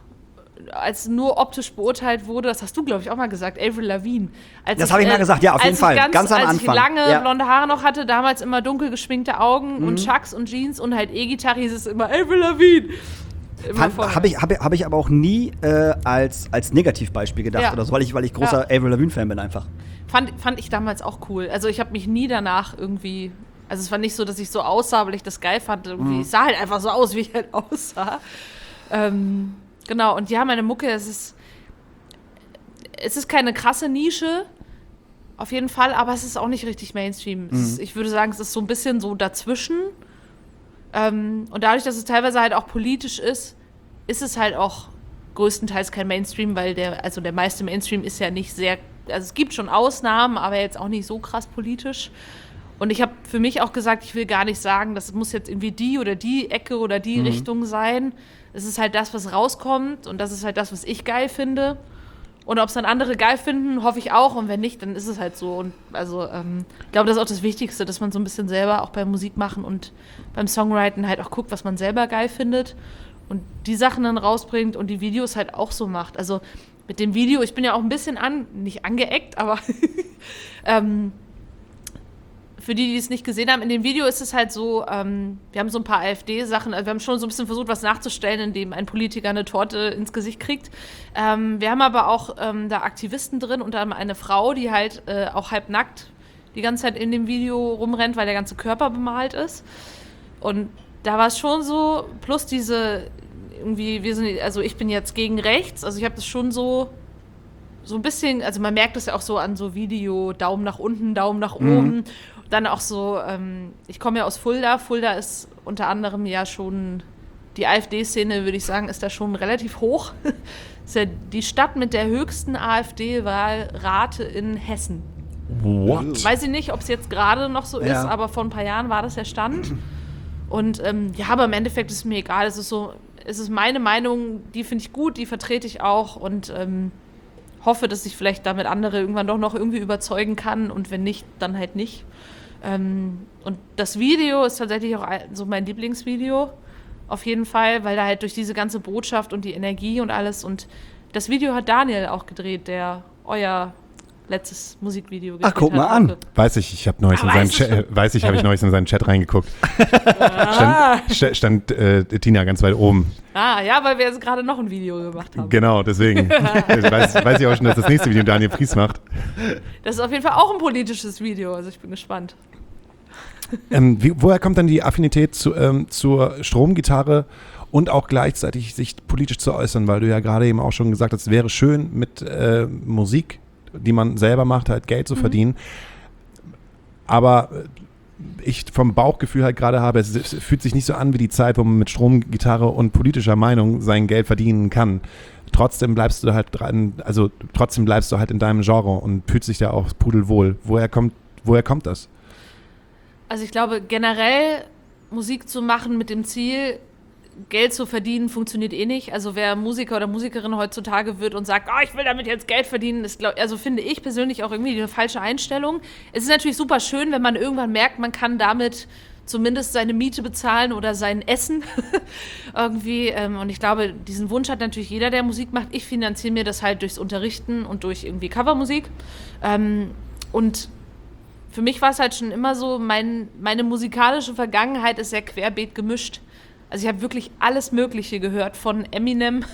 nur optisch beurteilt wurde, das hast du, glaube ich, auch mal gesagt, Avril Lavigne. Das habe ich mal gesagt, ja, auf jeden Fall, ganz am Anfang. Als ich lange blonde Haare noch hatte, damals immer dunkel geschminkte Augen und Chucks und Jeans und halt E-Gitarre, hieß es immer Avril Lavigne. Habe ich aber auch nie als Negativbeispiel gedacht oder so, weil ich großer Avril Lavigne-Fan bin einfach. Fand ich damals auch cool. Also ich habe mich nie danach irgendwie, also es war nicht so, dass ich so aussah, weil ich das geil fand. Irgendwie. Ich sah halt einfach so aus, wie ich halt aussah. Genau, und ja, meine Mucke, es ist keine krasse Nische, auf jeden Fall, aber es ist auch nicht richtig Mainstream. Ich würde sagen, es ist so ein bisschen so dazwischen. Und dadurch, dass es teilweise halt auch politisch ist es halt auch größtenteils kein Mainstream, weil der meiste Mainstream ist ja nicht sehr, also es gibt schon Ausnahmen, aber jetzt auch nicht so krass politisch. Und ich habe für mich auch gesagt, ich will gar nicht sagen, das muss jetzt irgendwie die oder die Ecke oder die Richtung sein. Es ist halt das, was rauskommt und das ist halt das, was ich geil finde. Und ob es dann andere geil finden, hoffe ich auch. Und wenn nicht, dann ist es halt so. Und also ich glaube, das ist auch das Wichtigste, dass man so ein bisschen selber auch beim Musik machen und beim Songwriten halt auch guckt, was man selber geil findet und die Sachen dann rausbringt und die Videos halt auch so macht. Also mit dem Video, ich bin ja auch ein bisschen nicht angeeckt, aber für die es nicht gesehen haben, in dem Video ist es halt so, wir haben so ein paar AfD-Sachen, also wir haben schon so ein bisschen versucht, was nachzustellen, indem ein Politiker eine Torte ins Gesicht kriegt. Wir haben aber auch da Aktivisten drin, unter anderem eine Frau, die halt auch halbnackt die ganze Zeit in dem Video rumrennt, weil der ganze Körper bemalt ist. Und da war es schon so, plus diese, irgendwie, also ich bin jetzt gegen rechts, also ich habe das schon so ein bisschen, also man merkt das ja auch so an so Video, Daumen nach unten, Daumen nach oben. Dann auch so, ich komme ja aus Fulda. Fulda ist unter anderem ja schon, die AfD-Szene, würde ich sagen, ist da schon relativ hoch. Ist ja die Stadt mit der höchsten AfD-Wahlrate in Hessen. What? Weiß ich nicht, ob es jetzt gerade noch so ist, aber vor ein paar Jahren war das der Stand. Und aber im Endeffekt ist es mir egal. Es ist meine Meinung, die finde ich gut, die vertrete ich auch und hoffe, dass ich vielleicht damit andere irgendwann doch noch irgendwie überzeugen kann und wenn nicht, dann halt nicht. Und das Video ist tatsächlich auch so mein Lieblingsvideo, auf jeden Fall, weil da halt durch diese ganze Botschaft und die Energie und alles und das Video hat Daniel auch gedreht, der euer letztes Musikvideo Ach, guck mal an. Weiß ich habe neulich habe ich neulich in seinen Chat reingeguckt. stand Tina ganz weit oben. Ja, weil wir jetzt gerade noch ein Video gemacht haben. Genau, deswegen. weiß ich auch schon, dass das nächste Video Daniel Fries macht. Das ist auf jeden Fall auch ein politisches Video, also ich bin gespannt. Woher kommt dann die Affinität zur Stromgitarre und auch gleichzeitig sich politisch zu äußern? Weil du ja gerade eben auch schon gesagt hast, es wäre schön mit Musik, die man selber macht, halt Geld zu verdienen. Aber ich vom Bauchgefühl halt gerade habe, es fühlt sich nicht so an wie die Zeit, wo man mit Stromgitarre und politischer Meinung sein Geld verdienen kann. Trotzdem bleibst du halt in deinem Genre und fühlst dich da auch pudelwohl. Woher kommt das? Also ich glaube, generell Musik zu machen mit dem Ziel, Geld zu verdienen, funktioniert eh nicht. Also wer Musiker oder Musikerin heutzutage wird und sagt, ich will damit jetzt Geld verdienen, ist, finde ich persönlich auch irgendwie eine falsche Einstellung. Es ist natürlich super schön, wenn man irgendwann merkt, man kann damit zumindest seine Miete bezahlen oder sein Essen irgendwie. Und ich glaube, diesen Wunsch hat natürlich jeder, der Musik macht. Ich finanziere mir das halt durchs Unterrichten und durch irgendwie Covermusik. Und für mich war es halt schon immer so, meine musikalische Vergangenheit ist sehr querbeet gemischt. Also ich habe wirklich alles Mögliche gehört, von Eminem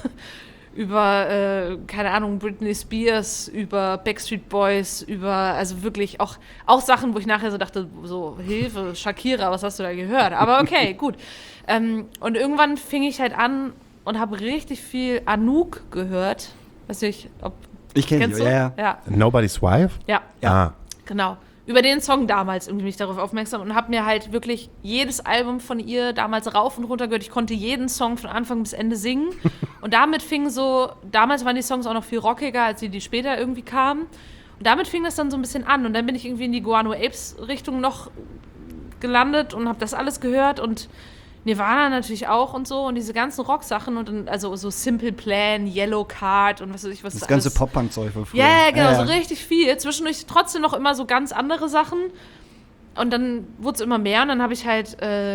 über, keine Ahnung, Britney Spears, über Backstreet Boys, also wirklich auch Sachen, wo ich nachher so dachte, so, Hilfe, Shakira, was hast du da gehört? Aber okay, gut. Und irgendwann fing ich halt an und habe richtig viel Anouk gehört. Weiß nicht, ich kenne die, ja. Nobody's Wife? Ja, genau. Über den Song damals irgendwie mich darauf aufmerksam und habe mir halt wirklich jedes Album von ihr damals rauf und runter gehört. Ich konnte jeden Song von Anfang bis Ende singen. Und damit damals waren die Songs auch noch viel rockiger, als die später irgendwie kamen. Und damit fing das dann so ein bisschen an. Und dann bin ich irgendwie in die Guano Apes Richtung noch gelandet und habe das alles gehört und Nirvana natürlich auch und so und diese ganzen Rock-Sachen und dann, also so Simple Plan, Yellow Card und was weiß ich, was das ganze Pop-Punk-Zeug von früher. Ja, genau, so richtig viel. Zwischendurch trotzdem noch immer so ganz andere Sachen und dann wurde es immer mehr und dann habe ich halt,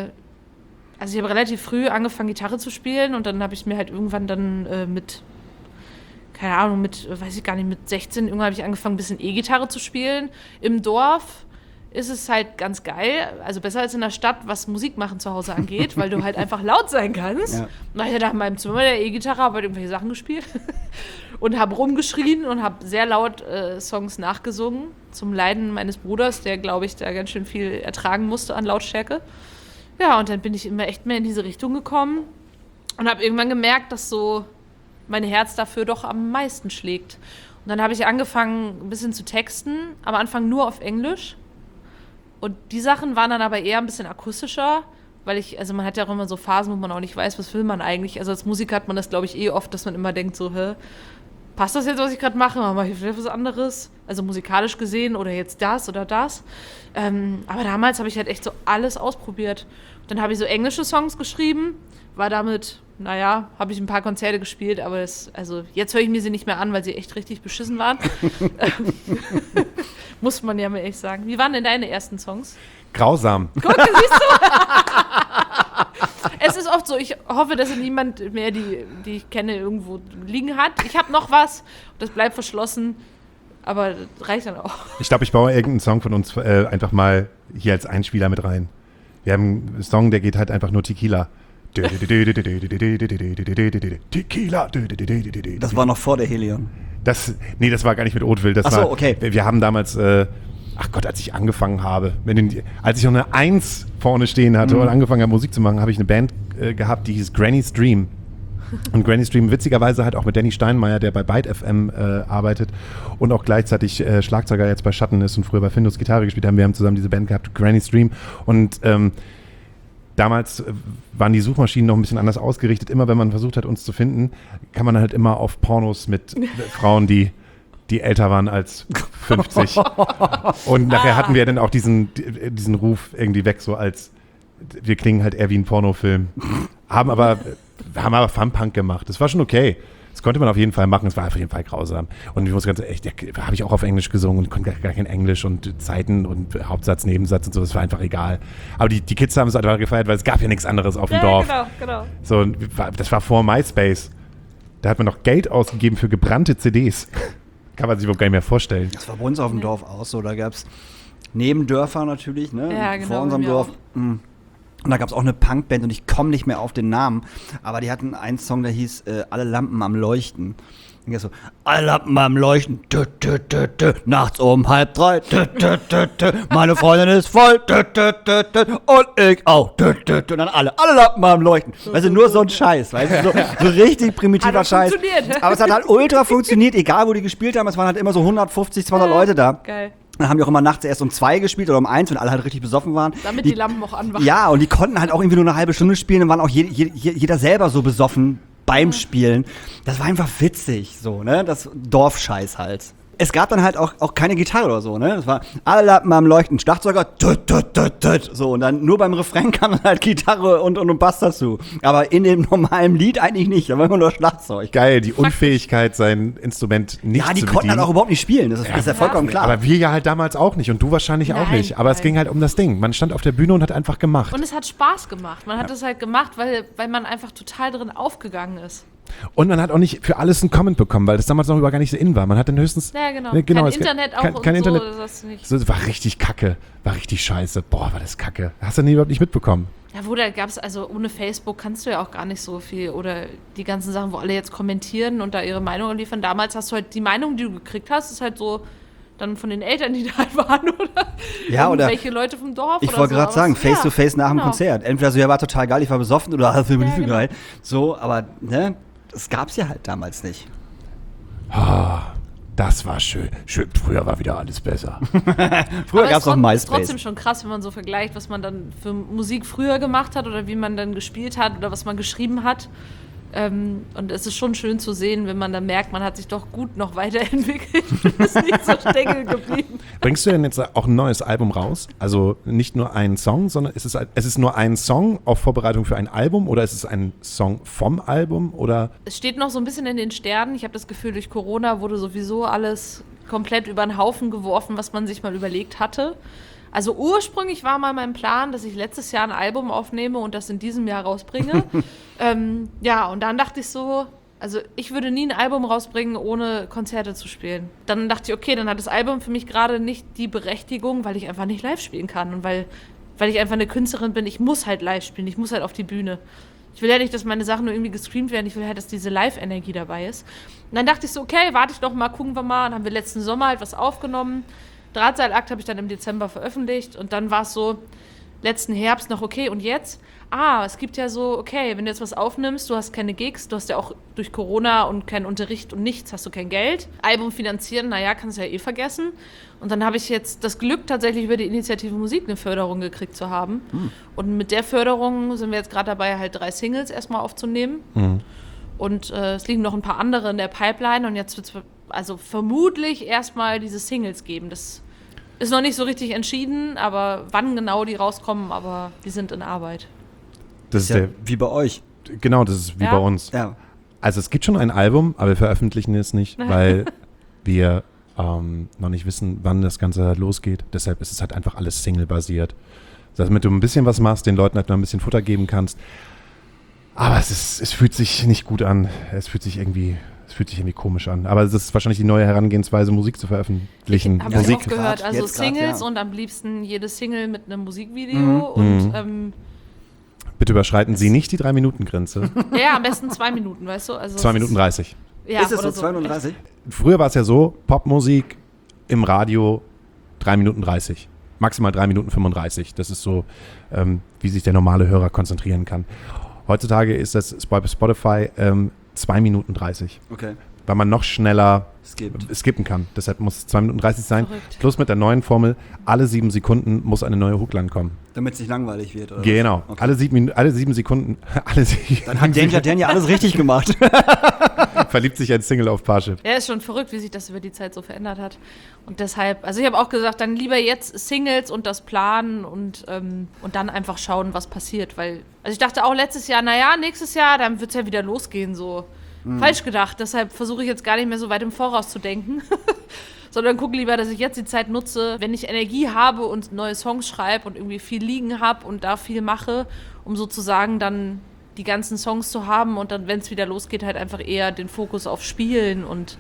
ich habe relativ früh angefangen, Gitarre zu spielen und dann habe ich mir halt irgendwann dann mit 16, irgendwann habe ich angefangen, ein bisschen E-Gitarre zu spielen im Dorf. Ist es halt ganz geil, also besser als in der Stadt, was Musik machen zu Hause angeht, weil du halt einfach laut sein kannst. Ja. Und ich da in meinem Zimmer der E-Gitarre, habe halt irgendwelche Sachen gespielt und habe rumgeschrien und habe sehr laut Songs nachgesungen, zum Leiden meines Bruders, der, glaube ich, da ganz schön viel ertragen musste an Lautstärke. Ja, und dann bin ich immer echt mehr in diese Richtung gekommen und habe irgendwann gemerkt, dass so mein Herz dafür doch am meisten schlägt. Und dann habe ich angefangen, ein bisschen zu texten, am Anfang nur auf Englisch. Und die Sachen waren dann aber eher ein bisschen akustischer, weil man hat ja auch immer so Phasen, wo man auch nicht weiß, was will man eigentlich. Also als Musiker hat man das, glaube ich, oft, dass man immer denkt so, passt das jetzt, was ich gerade mache? Mache ich vielleicht was anderes? Also musikalisch gesehen oder jetzt das oder das. Aber damals habe ich halt echt so alles ausprobiert. Und dann habe ich so englische Songs geschrieben, war damit, habe ich ein paar Konzerte gespielt, aber jetzt höre ich mir sie nicht mehr an, weil sie echt richtig beschissen waren. Muss man ja mal echt sagen. Wie waren denn deine ersten Songs? Grausam. Guck, siehst du? Es ist oft so, ich hoffe, dass niemand mehr, die ich kenne, irgendwo liegen hat. Ich habe noch was, das bleibt verschlossen, aber das reicht dann auch. Ich glaube, ich baue irgendeinen Song von uns einfach mal hier als Einspieler mit rein. Wir haben einen Song, der geht halt einfach nur Tequila. Tequila. Das war noch vor der Helion. Das war gar nicht mit Hauteville. Okay. Wir haben damals, als ich angefangen habe, als ich noch eine 1 vorne stehen hatte und angefangen habe, Musik zu machen, habe ich eine Band gehabt, die hieß Granny's Dream. Und Granny's Dream witzigerweise halt auch mit Danny Steinmeier, der bei Byte FM arbeitet und auch gleichzeitig Schlagzeuger jetzt bei Schatten ist und früher bei Findus Gitarre gespielt haben. Wir haben zusammen diese Band gehabt, Granny's Dream. Und damals waren die Suchmaschinen noch ein bisschen anders ausgerichtet. Immer wenn man versucht hat, uns zu finden, kann man halt immer auf Pornos mit Frauen, die älter waren als 50. Und nachher hatten wir dann auch diesen Ruf irgendwie weg, so als wir klingen halt eher wie ein Pornofilm. Haben aber Fun-Punk gemacht. Das war schon okay. Das konnte man auf jeden Fall machen. Es war auf jeden Fall grausam. Und ich muss ganz echt, habe ich auch auf Englisch gesungen und konnte gar kein Englisch und Zeiten und Hauptsatz, Nebensatz und so. Das war einfach egal. Aber die Kids haben es einfach gefeiert, weil es gab ja nichts anderes auf dem Dorf. Genau. So, das war vor MySpace. Da hat man noch Geld ausgegeben für gebrannte CDs. Kann man sich überhaupt gar nicht mehr vorstellen. Das war bei uns auf dem Dorf auch so. Da gab es Nebendörfer natürlich, ne? Ja, genau, Vor unserem bei mir Dorf. Und da gab es auch eine Punkband und ich komme nicht mehr auf den Namen. Aber die hatten einen Song, der hieß Alle Lampen am Leuchten. Und der so, alle Lampen am Leuchten, nachts um 2:30, meine Freundin ist voll, und ich auch, und dann alle Lampen am Leuchten. Weißt du, nur so ein Scheiß, weißt du, so richtig primitiver Hat Scheiß. funktioniert. Aber es hat halt ultra funktioniert, egal wo die gespielt haben, es waren halt immer so 150, 200 Leute da. Geil. Dann haben die auch immer nachts erst um 2 gespielt oder um 1, wenn alle halt richtig besoffen waren. Damit die Lampen auch anwachen. Ja, und die konnten halt auch irgendwie nur eine halbe Stunde spielen, dann waren auch jeder selber so besoffen beim Spielen. Das war einfach witzig, so, ne? Das Dorfscheiß halt. Es gab dann halt auch keine Gitarre oder so, ne? Es war alle Lampen am Leuchten, Schlagzeuger, so, und dann nur beim Refrain kam dann halt Gitarre und Bass dazu. Aber in dem normalen Lied eigentlich nicht, da war immer nur Schlagzeug. Geil, die Unfähigkeit, sein Instrument nicht Ja, die zu konnten bedienen. halt auch überhaupt nicht spielen, das ist ja vollkommen klar. Aber wir ja halt damals auch nicht und du wahrscheinlich auch Nein, nicht. Aber es nein. ging halt um das Ding. Man stand auf der Bühne und hat einfach gemacht. Und es hat Spaß gemacht. Man hat es halt gemacht, weil man einfach total drin aufgegangen ist. Und man hat auch nicht für alles einen Comment bekommen, weil das damals noch gar nicht so in war. Man hat dann höchstens... Ja, genau. Ne, Kein es- Internet auch kein, und kein so, Internet. das nicht. So, das war richtig kacke. War richtig scheiße. Boah, war das kacke. Hast du nie überhaupt nicht mitbekommen. Ja, wo da gab es, also ohne Facebook kannst du ja auch gar nicht so viel. Oder die ganzen Sachen, wo alle jetzt kommentieren und da ihre Meinung liefern. Damals hast du halt die Meinung, die du gekriegt hast, ist halt so dann von den Eltern, die da halt waren, oder? Ja, oder welche Leute vom Dorf Ich oder wollte so. gerade Aber sagen, so, Face-to-Face nach dem genau. Konzert. Entweder so, ja, war total geil, ich war besoffen, oder hast du mir nicht genau. geil. So, aber, ne, das gab's ja halt damals nicht. Das war schön. Früher war wieder alles besser. Früher Aber gab's es auch ist MySpace. trotzdem schon krass, wenn man so vergleicht, was man dann für Musik früher gemacht hat oder wie man dann gespielt hat oder was man geschrieben hat. Und es ist schon schön zu sehen, wenn man dann merkt, man hat sich doch gut noch weiterentwickelt und ist nicht so stängeln geblieben. Bringst du denn jetzt auch ein neues Album raus? Also nicht nur einen Song, sondern ist es nur ein Song auf Vorbereitung für ein Album oder ist es ein Song vom Album? Oder? Es steht noch so ein bisschen in den Sternen. Ich habe das Gefühl, durch Corona wurde sowieso alles komplett über den Haufen geworfen, was man sich mal überlegt hatte. Also ursprünglich war mal mein Plan, dass ich letztes Jahr ein Album aufnehme und das in diesem Jahr rausbringe. Ja, und dann dachte ich so, also ich würde nie ein Album rausbringen, ohne Konzerte zu spielen. Dann dachte ich, okay, dann hat das Album für mich gerade nicht die Berechtigung, weil ich einfach nicht live spielen kann. Und weil ich einfach eine Künstlerin bin, ich muss halt live spielen, ich muss halt auf die Bühne. Ich will ja nicht, dass meine Sachen nur irgendwie gestreamt werden, ich will halt, dass diese Live-Energie dabei ist. Und dann dachte ich so, okay, warte ich doch mal, gucken wir mal. Dann haben wir letzten Sommer halt was aufgenommen. Drahtseilakt habe ich dann im Dezember veröffentlicht und dann war es so, letzten Herbst noch, okay, und jetzt? Es gibt ja so, okay, wenn du jetzt was aufnimmst, du hast keine Gigs, du hast ja auch durch Corona und keinen Unterricht und nichts, hast du kein Geld. Album finanzieren, naja, kannst du ja eh vergessen. Und dann habe ich jetzt das Glück, tatsächlich über die Initiative Musik eine Förderung gekriegt zu haben. Und mit der Förderung sind wir jetzt gerade dabei, halt 3 Singles erstmal aufzunehmen. Und es liegen noch ein paar andere in der Pipeline und jetzt wird es also vermutlich erstmal diese Singles geben. Das ist noch nicht so richtig entschieden, aber wann genau die rauskommen, aber die sind in Arbeit. Das ist Ja, wie bei euch. genau, das ist wie Ja. bei uns. Ja. Also es gibt schon ein Album, aber wir veröffentlichen es nicht, weil wir noch nicht wissen, wann das Ganze losgeht. Deshalb ist es halt einfach alles Single-basiert. Damit du ein bisschen was machst, den Leuten halt noch ein bisschen Futter geben kannst. Aber es fühlt sich nicht gut an. Es fühlt sich irgendwie komisch an. Aber es ist wahrscheinlich die neue Herangehensweise, Musik zu veröffentlichen. Habe ich Musik. auch gehört. Also jetzt grad, Singles ja. und am liebsten jede Single mit einem Musikvideo und Bitte überschreiten Sie nicht die 3-Minuten-Grenze. ja, am besten 2 Minuten, weißt du? Also 2 Minuten 30. Ja, ist es oder so, 32? Früher war es ja so, Popmusik im Radio 3 Minuten 30. Maximal 3 Minuten 35. Das ist so, wie sich der normale Hörer konzentrieren kann. Heutzutage ist das bei Spotify 2 Minuten 30. Okay. Weil man noch schneller Skippt. skippen kann. Deshalb muss es 2 Minuten 30 sein. Verrückt. Plus mit der neuen Formel, alle 7 Sekunden muss eine neue Hookline kommen. Damit es nicht langweilig wird, oder? Genau. Okay. Alle 7 Sekunden. Dann hat Danger Dan ja alles richtig gemacht. verliebt sich ein Single auf Parship. Ja, ist schon verrückt, wie sich das über die Zeit so verändert hat. Und deshalb, also ich habe auch gesagt, dann lieber jetzt Singles und das planen und dann einfach schauen, was passiert. Weil, also ich dachte auch letztes Jahr, naja, nächstes Jahr, dann wird es ja wieder losgehen, so. Falsch gedacht, deshalb versuche ich jetzt gar nicht mehr so weit im Voraus zu denken. Sondern gucke lieber, dass ich jetzt die Zeit nutze, wenn ich Energie habe und neue Songs schreibe und irgendwie viel liegen habe und da viel mache, um sozusagen dann die ganzen Songs zu haben und dann, wenn es wieder losgeht, halt einfach eher den Fokus auf Spielen und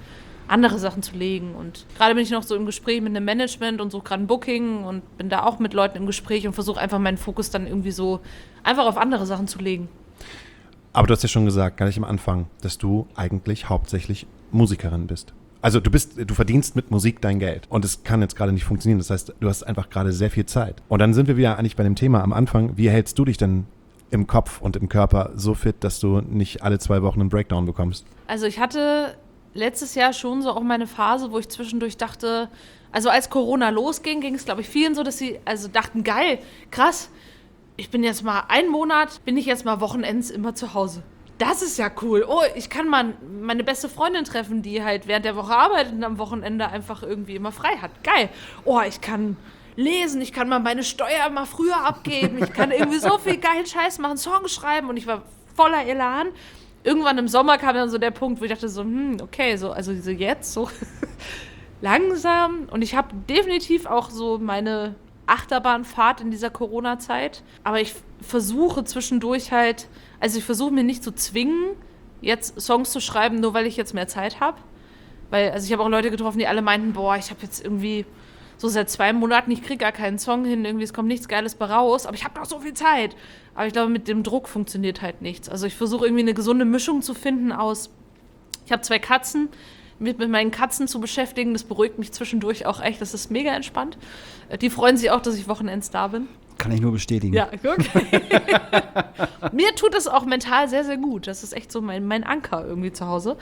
andere Sachen zu legen. Und gerade bin ich noch so im Gespräch mit einem Management und suche gerade ein Booking und bin da auch mit Leuten im Gespräch und versuche einfach meinen Fokus dann irgendwie so einfach auf andere Sachen zu legen. Aber du hast ja schon gesagt, gar nicht am Anfang, dass du eigentlich hauptsächlich Musikerin bist. Also du verdienst mit Musik dein Geld und es kann jetzt gerade nicht funktionieren. Das heißt, du hast einfach gerade sehr viel Zeit. Und dann sind wir wieder eigentlich bei dem Thema am Anfang. Wie hältst du dich denn im Kopf und im Körper so fit, dass du nicht alle 2 Wochen einen Breakdown bekommst? Also ich hatte letztes Jahr schon so auch meine Phase, wo ich zwischendurch dachte, also als Corona losging, ging es glaube ich vielen so, dass sie also dachten, geil, krass, ich bin jetzt mal Wochenends immer zu Hause. Das ist ja cool. Oh, ich kann mal meine beste Freundin treffen, die halt während der Woche arbeitet und am Wochenende einfach irgendwie immer frei hat. Geil. Oh, ich kann lesen, ich kann mal meine Steuer mal früher abgeben, ich kann irgendwie so viel geilen Scheiß machen, Songs schreiben und ich war voller Elan. Irgendwann im Sommer kam dann so der Punkt, wo ich dachte so, okay, so, also so jetzt, so langsam. Und ich habe definitiv auch so meine Achterbahnfahrt in dieser Corona-Zeit. Aber ich versuche zwischendurch halt, also ich versuche mir nicht zu zwingen, jetzt Songs zu schreiben, nur weil ich jetzt mehr Zeit habe. Weil, also ich habe auch Leute getroffen, die alle meinten, boah, ich habe jetzt irgendwie so seit 2 Monaten, ich kriege gar keinen Song hin, irgendwie, es kommt nichts Geiles bei raus, aber ich habe noch so viel Zeit. Aber ich glaube, mit dem Druck funktioniert halt nichts. Also ich versuche irgendwie eine gesunde Mischung zu finden aus, ich habe 2 Katzen, mit meinen Katzen zu beschäftigen, das beruhigt mich zwischendurch auch echt, das ist mega entspannt. Die freuen sich auch, dass ich Wochenends da bin. Kann ich nur bestätigen. Ja, okay. Mir tut es auch mental sehr, sehr gut. Das ist echt so mein Anker irgendwie zu Hause.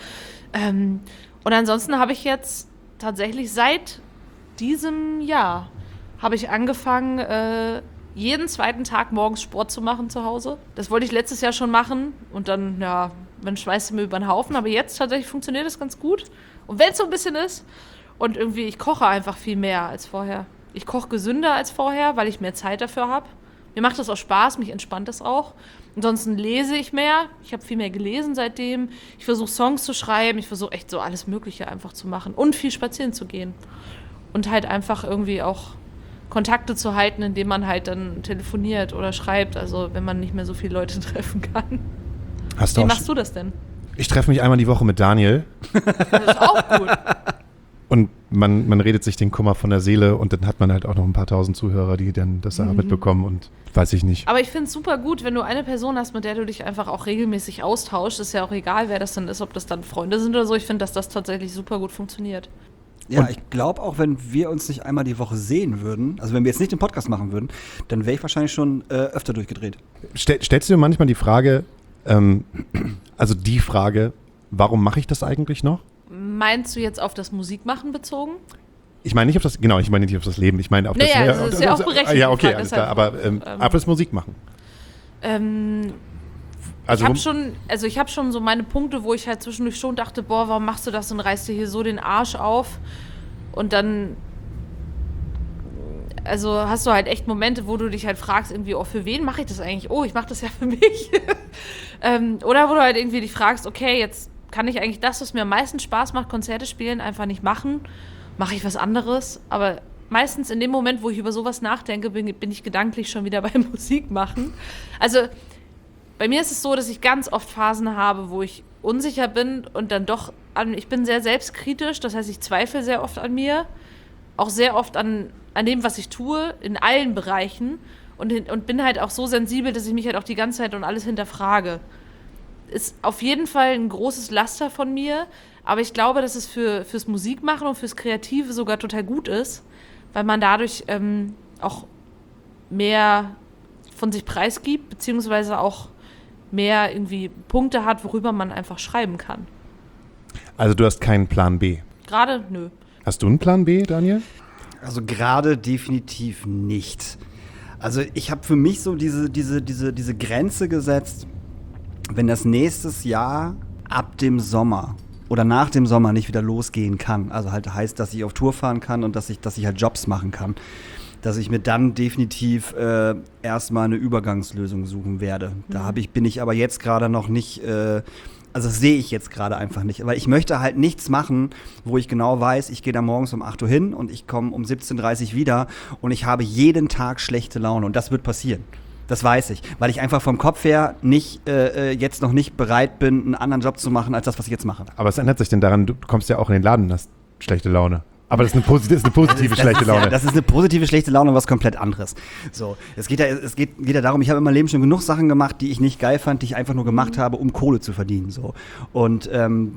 Und ansonsten habe ich jetzt tatsächlich seit diesem Jahr habe ich angefangen, jeden 2. Tag morgens Sport zu machen zu Hause. Das wollte ich letztes Jahr schon machen und dann, ja, man schmeißt mir über den Haufen. Aber jetzt tatsächlich funktioniert das ganz gut. Und wenn es so ein bisschen ist und irgendwie, ich koche einfach viel mehr als vorher. Ich koche gesünder als vorher, weil ich mehr Zeit dafür habe. Mir macht das auch Spaß, mich entspannt das auch. Ansonsten lese ich mehr. Ich habe viel mehr gelesen seitdem. Ich versuche Songs zu schreiben. Ich versuche echt so alles Mögliche einfach zu machen. Und viel spazieren zu gehen. Und halt einfach irgendwie auch Kontakte zu halten, indem man halt dann telefoniert oder schreibt. Also wenn man nicht mehr so viele Leute treffen kann. Wie machst du das denn? Ich treffe mich einmal die Woche mit Daniel. Das ist auch gut. Und man redet sich den Kummer von der Seele und dann hat man halt auch noch ein paar tausend Zuhörer, die dann das mitbekommen und weiß ich nicht. Aber ich finde es super gut, wenn du eine Person hast, mit der du dich einfach auch regelmäßig austauschst. Ist ja auch egal, wer das dann ist, ob das dann Freunde sind oder so. Ich finde, dass das tatsächlich super gut funktioniert. Ja, und ich glaube auch, wenn wir uns nicht einmal die Woche sehen würden, also wenn wir jetzt nicht den Podcast machen würden, dann wäre ich wahrscheinlich schon öfter durchgedreht. Stellst du dir manchmal die Frage, warum mache ich das eigentlich noch? Meinst du jetzt auf das Musikmachen bezogen? Ich meine nicht auf das, genau, ich meine nicht auf das Leben, ich meine auf das... Naja, das ist ja auch berechtigt. Ja, okay, alles klar, aber auf das Musikmachen. Ich habe schon so meine Punkte, wo ich halt zwischendurch schon dachte, boah, warum machst du das und reißt dir hier so den Arsch auf? Und dann, also hast du halt echt Momente, wo du dich halt fragst, irgendwie, oh, für wen mache ich das eigentlich? Oh, ich mache das ja für mich. Oder wo du halt irgendwie dich fragst, okay, jetzt kann ich eigentlich das, was mir am meisten Spaß macht, Konzerte spielen, einfach nicht machen. Mache ich was anderes? Aber meistens in dem Moment, wo ich über sowas nachdenke, bin ich gedanklich schon wieder beim Musik machen. Also bei mir ist es so, dass ich ganz oft Phasen habe, wo ich unsicher bin und dann doch ich bin sehr selbstkritisch, das heißt, ich zweifle sehr oft an mir, auch sehr oft an dem, was ich tue, in allen Bereichen und bin halt auch so sensibel, dass ich mich halt auch die ganze Zeit und alles hinterfrage. Ist auf jeden Fall ein großes Laster von mir, aber ich glaube, dass es fürs Musikmachen und fürs Kreative sogar total gut ist, weil man dadurch auch mehr von sich preisgibt, beziehungsweise auch mehr irgendwie Punkte hat, worüber man einfach schreiben kann. Also du hast keinen Plan B? Gerade, nö. Hast du einen Plan B, Daniel? Also gerade definitiv nicht. Also ich habe für mich so diese Grenze gesetzt, wenn das nächstes Jahr ab dem Sommer oder nach dem Sommer nicht wieder losgehen kann, also halt heißt, dass ich auf Tour fahren kann und dass ich halt Jobs machen kann, dass ich mir dann definitiv erstmal eine Übergangslösung suchen werde. Da bin ich aber jetzt gerade noch nicht, also das sehe ich jetzt gerade einfach nicht. Weil ich möchte halt nichts machen, wo ich genau weiß, ich gehe da morgens um 8 Uhr hin und ich komme um 17:30 Uhr wieder und ich habe jeden Tag schlechte Laune und das wird passieren. Das weiß ich, weil ich einfach vom Kopf her nicht jetzt noch nicht bereit bin, einen anderen Job zu machen, als das, was ich jetzt mache. Aber was ändert sich denn daran? Du kommst ja auch in den Laden und hast schlechte Laune. Aber das ist eine positive schlechte Laune. Ja, das ist eine positive schlechte Laune und was komplett anderes. So, es geht ja darum, ich habe in meinem Leben schon genug Sachen gemacht, die ich nicht geil fand, die ich einfach nur gemacht habe, um Kohle zu verdienen. So. Und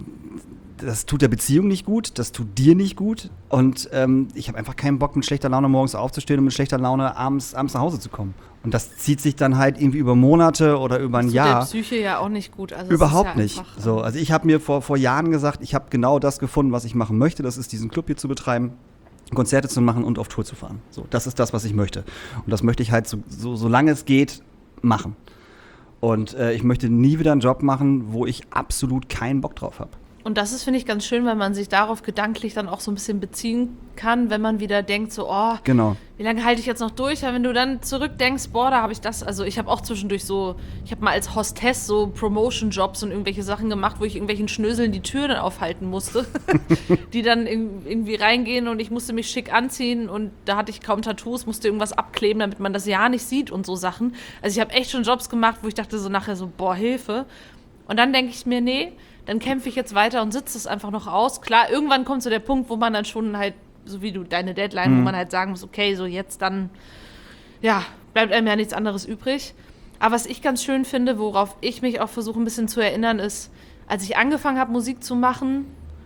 das tut der Beziehung nicht gut, das tut dir nicht gut. Und ich habe einfach keinen Bock, mit schlechter Laune morgens aufzustehen und mit schlechter Laune abends nach Hause zu kommen. Und das zieht sich dann halt irgendwie über Monate oder über ein Jahr. Das tut der Psyche ja auch nicht gut. Also Überhaupt es ist ja nicht. Einfach, So, also ich habe mir vor Jahren gesagt, ich habe genau das gefunden, was ich machen möchte. Das ist, diesen Club hier zu betreiben, Konzerte zu machen und auf Tour zu fahren. So, das ist das, was ich möchte. Und das möchte ich halt solange es geht, machen. Und ich möchte nie wieder einen Job machen, wo ich absolut keinen Bock drauf habe. Und das ist, finde ich, ganz schön, weil man sich darauf gedanklich dann auch so ein bisschen beziehen kann, wenn man wieder denkt, so, Genau. Wie lange halte ich jetzt noch durch? Aber wenn du dann zurückdenkst, da habe ich das, also ich habe auch zwischendurch ich habe mal als Hostess so Promotion-Jobs und irgendwelche Sachen gemacht, wo ich irgendwelchen Schnöseln die Tür dann aufhalten musste, die dann irgendwie reingehen und ich musste mich schick anziehen und da hatte ich kaum Tattoos, musste irgendwas abkleben, damit man das ja nicht sieht und so Sachen. Also ich habe echt schon Jobs gemacht, wo ich dachte so nachher so, Hilfe. Und dann denke ich mir, nee, dann kämpfe ich jetzt weiter und sitze es einfach noch aus. Klar, irgendwann kommt so der Punkt, wo man dann schon halt, so wie du, deine Deadline, wo man halt sagen muss, okay, so jetzt dann, ja, bleibt einem ja nichts anderes übrig. Aber was ich ganz schön finde, worauf ich mich auch versuche ein bisschen zu erinnern, ist, als ich angefangen habe, Musik zu machen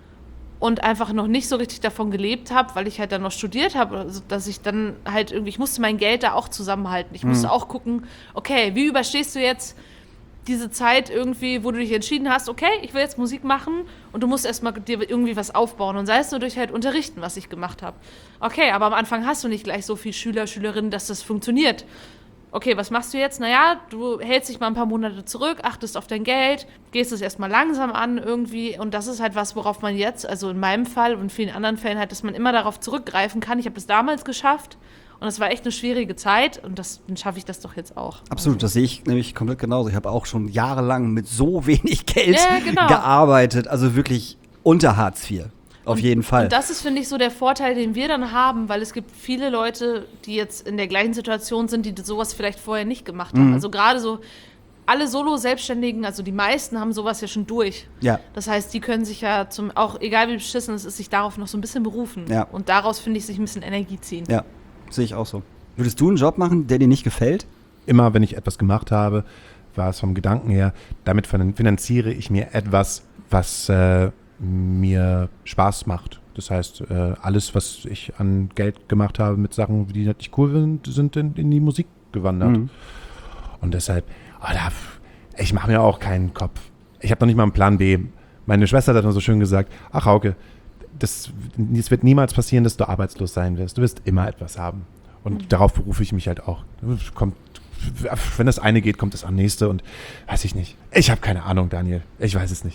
und einfach noch nicht so richtig davon gelebt habe, weil ich halt dann noch studiert habe, also dass ich dann halt irgendwie, ich musste mein Geld da auch zusammenhalten. Ich musste auch gucken, okay, wie überstehst du jetzt diese Zeit irgendwie, wo du dich entschieden hast, okay, ich will jetzt Musik machen und du musst erstmal dir irgendwie was aufbauen und sei es nur durch halt Unterrichten, was ich gemacht habe. Okay, aber am Anfang hast du nicht gleich so viel Schüler, Schülerinnen, dass das funktioniert. Okay, was machst du jetzt? Naja, du hältst dich mal ein paar Monate zurück, achtest auf dein Geld, gehst es erstmal langsam an irgendwie und das ist halt was, worauf man jetzt, also in meinem Fall und in vielen anderen Fällen halt, dass man immer darauf zurückgreifen kann. Ich habe das damals geschafft. Und es war echt eine schwierige Zeit und dann schaffe ich das doch jetzt auch. Absolut, das sehe ich nämlich komplett genauso. Ich habe auch schon jahrelang mit so wenig Geld genau. gearbeitet, also wirklich unter Hartz IV. Auf jeden Fall. Und das ist, finde ich, so der Vorteil, den wir dann haben, weil es gibt viele Leute, die jetzt in der gleichen Situation sind, die sowas vielleicht vorher nicht gemacht haben. Also gerade so alle Solo-Selbstständigen, also die meisten haben sowas ja schon durch. Ja. Das heißt, die können sich ja auch egal wie beschissen es ist, sich darauf noch so ein bisschen berufen. Ja. Und daraus, finde ich, sich ein bisschen Energie ziehen. Ja, sehe ich auch so. Würdest du einen Job machen, der dir nicht gefällt? Immer, wenn ich etwas gemacht habe, war es vom Gedanken her, damit finanziere ich mir etwas, was mir Spaß macht. Das heißt, alles, was ich an Geld gemacht habe mit Sachen, die nicht cool sind in die Musik gewandert. Und deshalb, ich mache mir auch keinen Kopf. Ich habe noch nicht mal einen Plan B. Meine Schwester hat immer so schön gesagt, ach Hauke, es wird niemals passieren, dass du arbeitslos sein wirst. Du wirst immer etwas haben. Und darauf berufe ich mich halt auch. Wenn das eine geht, kommt das am nächste und weiß ich nicht. Ich habe keine Ahnung, Daniel. Ich weiß es nicht.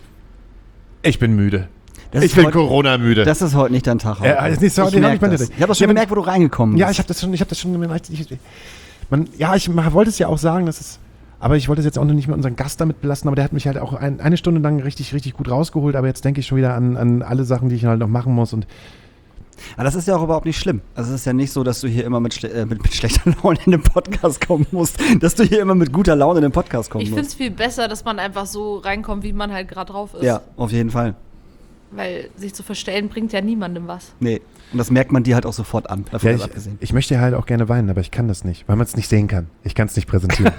Ich bin müde. Ich bin Corona-müde. Das ist heute nicht dein Tag. Ich habe das schon gemerkt, wo du reingekommen bist. Ja, ich habe das schon gemerkt. Ich wollte es ja auch sagen, aber ich wollte es jetzt auch noch nicht mit unserem Gast damit belasten, aber der hat mich halt auch eine Stunde lang richtig, richtig gut rausgeholt, aber jetzt denke ich schon wieder an alle Sachen, die ich halt noch machen muss und aber das ist ja auch überhaupt nicht schlimm. Also es ist ja nicht so, dass du hier immer mit schlechter Laune in den Podcast kommen musst, dass du hier immer mit guter Laune in den Podcast kommen Ich musst. finde es viel besser, dass man einfach so reinkommt, wie man halt gerade drauf ist. Ja, auf jeden Fall. Weil sich zu verstellen bringt ja niemandem was. Nee, und das merkt man dir halt auch sofort an. ja, ich möchte ja halt auch gerne weinen, aber ich kann das nicht, weil man es nicht sehen kann. Ich kann es nicht präsentieren.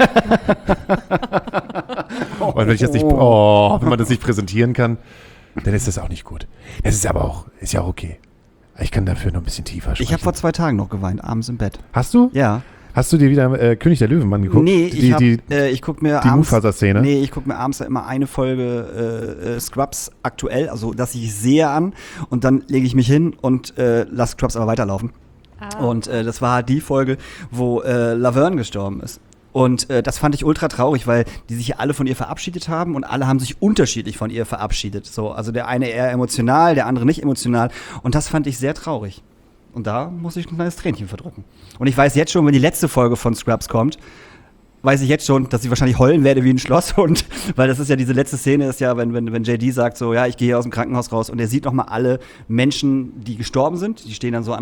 Und wenn man das nicht präsentieren kann, dann ist das auch nicht gut. Das ist aber auch, ist ja auch okay. Ich kann dafür noch ein bisschen tiefer sprechen. Ich habe vor 2 Tagen noch geweint, abends im Bett. Hast du? Ja. Hast du dir wieder König der Löwen angeguckt? Nee, ich gucke mir die Mufasa-Szene? Nee, ich gucke mir abends immer eine Folge Scrubs aktuell, also dass ich sehe an und dann lege ich mich hin und lasse Scrubs aber weiterlaufen. Und das war die Folge, wo Laverne gestorben ist. Und das fand ich ultra traurig, weil die sich ja alle von ihr verabschiedet haben und alle haben sich unterschiedlich von ihr verabschiedet. So, also der eine eher emotional, der andere nicht emotional. Und das fand ich sehr traurig. Und da muss ich ein kleines Tränchen verdrücken. Und ich weiß jetzt schon, wenn die letzte Folge von Scrubs kommt, weiß ich jetzt schon, dass ich wahrscheinlich heulen werde wie ein Schlosshund. Weil das ist ja diese letzte Szene, ist ja, wenn JD sagt so, ja, ich gehe hier aus dem Krankenhaus raus und er sieht nochmal alle Menschen, die gestorben sind. Die stehen dann so an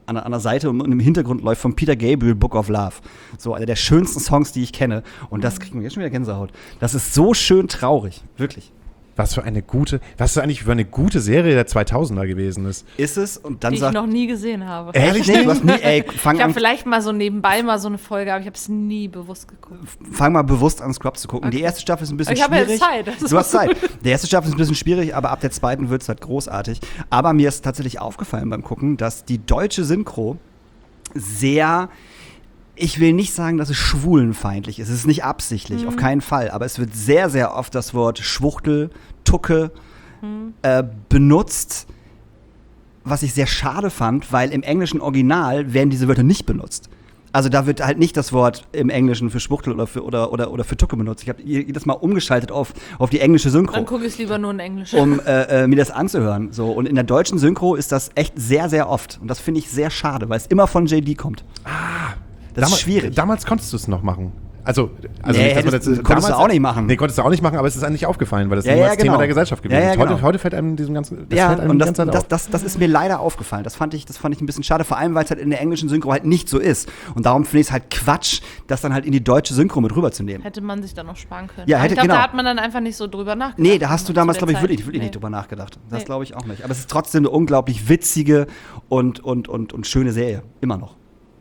an der Seite und im Hintergrund läuft von Peter Gabriel Book of Love. So einer der schönsten Songs, die ich kenne. Und das kriegt mir jetzt schon wieder Gänsehaut. Das ist so schön traurig, wirklich. Was eigentlich für eine gute Serie der 2000er gewesen ist. Ist es? Und dann Die ich noch nie gesehen habe. Ehrlich? Nee, du hast nie, Ich habe vielleicht mal so nebenbei mal so eine Folge, aber ich habe es nie bewusst geguckt. Fang mal bewusst an, Scrubs zu gucken. Okay. Die erste Staffel ist ein bisschen Ich habe ja schwierig. Zeit. Du hast Zeit. Die erste Staffel ist ein bisschen schwierig, aber ab der zweiten wird es halt großartig. Aber mir ist tatsächlich aufgefallen beim Gucken, dass die deutsche Synchro sehr, ich will nicht sagen, dass es schwulenfeindlich ist. Es ist nicht absichtlich, auf keinen Fall. Aber es wird sehr, sehr oft das Wort Schwuchtel, Tucke benutzt, was ich sehr schade fand, weil im englischen Original werden diese Wörter nicht benutzt. Also da wird halt nicht das Wort im Englischen für Schwuchtel oder für Tucke benutzt. Ich habe jedes Mal umgeschaltet auf die englische Synchro. Dann gucke ich es lieber nur in Englisch. Um mir das anzuhören. So. Und in der deutschen Synchro ist das echt sehr, sehr oft. Und das finde ich sehr schade, weil es immer von JD kommt. Das ist schwierig. Damals konntest du es noch machen. Also Nee, nicht, dass man konntest du auch nicht machen. Nee, konntest du auch nicht machen, aber es ist eigentlich aufgefallen, weil das Ja, damals ja, genau. Thema der Gesellschaft gewesen ist. genau. Heute fällt einem diesem ganzen Ja, und die ganze Zeit auf. das ist mir leider aufgefallen. Das fand ich ein bisschen schade, vor allem, weil es halt in der englischen Synchro halt nicht so ist. Und darum finde ich es halt Quatsch, das dann halt in die deutsche Synchro mit rüberzunehmen. Hätte man sich dann noch sparen können. Ja, Aber ich glaube, genau. da hat man dann einfach nicht so drüber nachgedacht. Nee, da hast du damals, zu der glaube ich, Zeit. wirklich Nee. nicht drüber nachgedacht. Das Nee. glaube ich auch nicht. Aber es ist trotzdem eine unglaublich witzige und schöne Serie. Immer noch.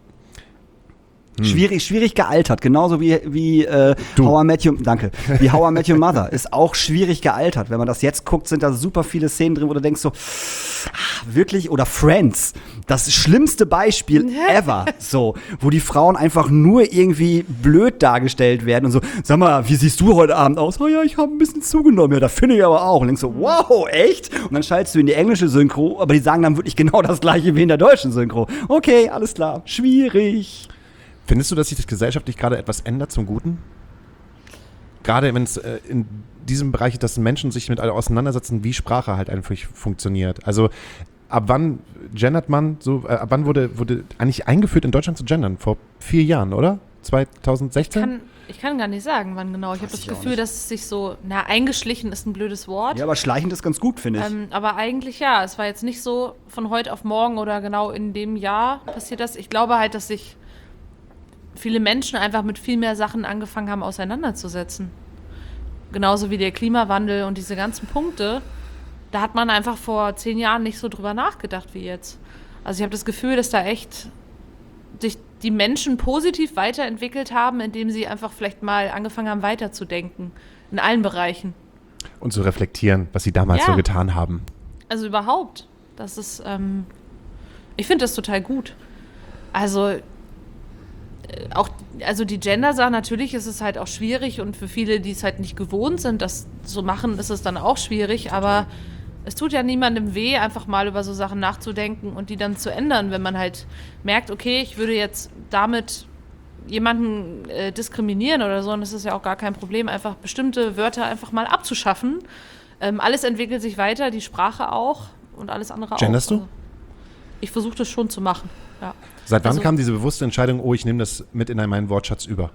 Schwierig gealtert, genauso wie How I Met Your, danke, wie How I Met Your Mother ist auch schwierig gealtert. Wenn man das jetzt guckt, sind da super viele Szenen drin, wo du denkst so, wirklich? Oder Friends, das schlimmste Beispiel ever, so, wo die Frauen einfach nur irgendwie blöd dargestellt werden und so, sag mal, wie siehst du heute Abend aus? Oh ja, ich habe ein bisschen zugenommen, ja, da finde ich aber auch. Und denkst so, wow, echt? Und dann schaltest du in die englische Synchro, aber die sagen dann wirklich genau das gleiche wie in der deutschen Synchro. Okay, alles klar, schwierig. Findest du, dass sich das gesellschaftlich gerade etwas ändert zum Guten? Gerade wenn es in diesem Bereich ist, dass Menschen sich mit auseinandersetzen, wie Sprache halt einfach funktioniert. Also ab wann gendert man so, ab wann wurde eigentlich eingeführt in Deutschland zu gendern? Vor 4 Jahren, oder? 2016? Ich kann gar nicht sagen, wann genau. Ich habe das Gefühl, dass es sich so, eingeschlichen ist ein blödes Wort. Ja, aber schleichend ist ganz gut, finde ich. Aber eigentlich ja, es war jetzt nicht so von heute auf morgen oder genau in dem Jahr passiert das. Ich glaube halt, dass sich viele Menschen einfach mit viel mehr Sachen angefangen haben, auseinanderzusetzen. Genauso wie der Klimawandel und diese ganzen Punkte. Da hat man einfach vor 10 Jahren nicht so drüber nachgedacht wie jetzt. Also ich habe das Gefühl, dass da echt sich die Menschen positiv weiterentwickelt haben, indem sie einfach vielleicht mal angefangen haben, weiterzudenken. In allen Bereichen. Und zu reflektieren, was sie damals so getan haben. Also überhaupt. Das ist, ich finde das total gut. Also die Gender-Sache, natürlich ist es halt auch schwierig und für viele, die es halt nicht gewohnt sind, das zu machen, ist es dann auch schwierig, aber es tut ja niemandem weh, einfach mal über so Sachen nachzudenken und die dann zu ändern, wenn man halt merkt, okay, ich würde jetzt damit jemanden diskriminieren oder so, und das ist ja auch gar kein Problem, einfach bestimmte Wörter einfach mal abzuschaffen. Alles entwickelt sich weiter, die Sprache auch und alles andere auch. Genderst du? Also, ich versuche das schon zu machen, ja. Seit wann kam diese bewusste Entscheidung, ich nehme das mit in meinen Wortschatz über?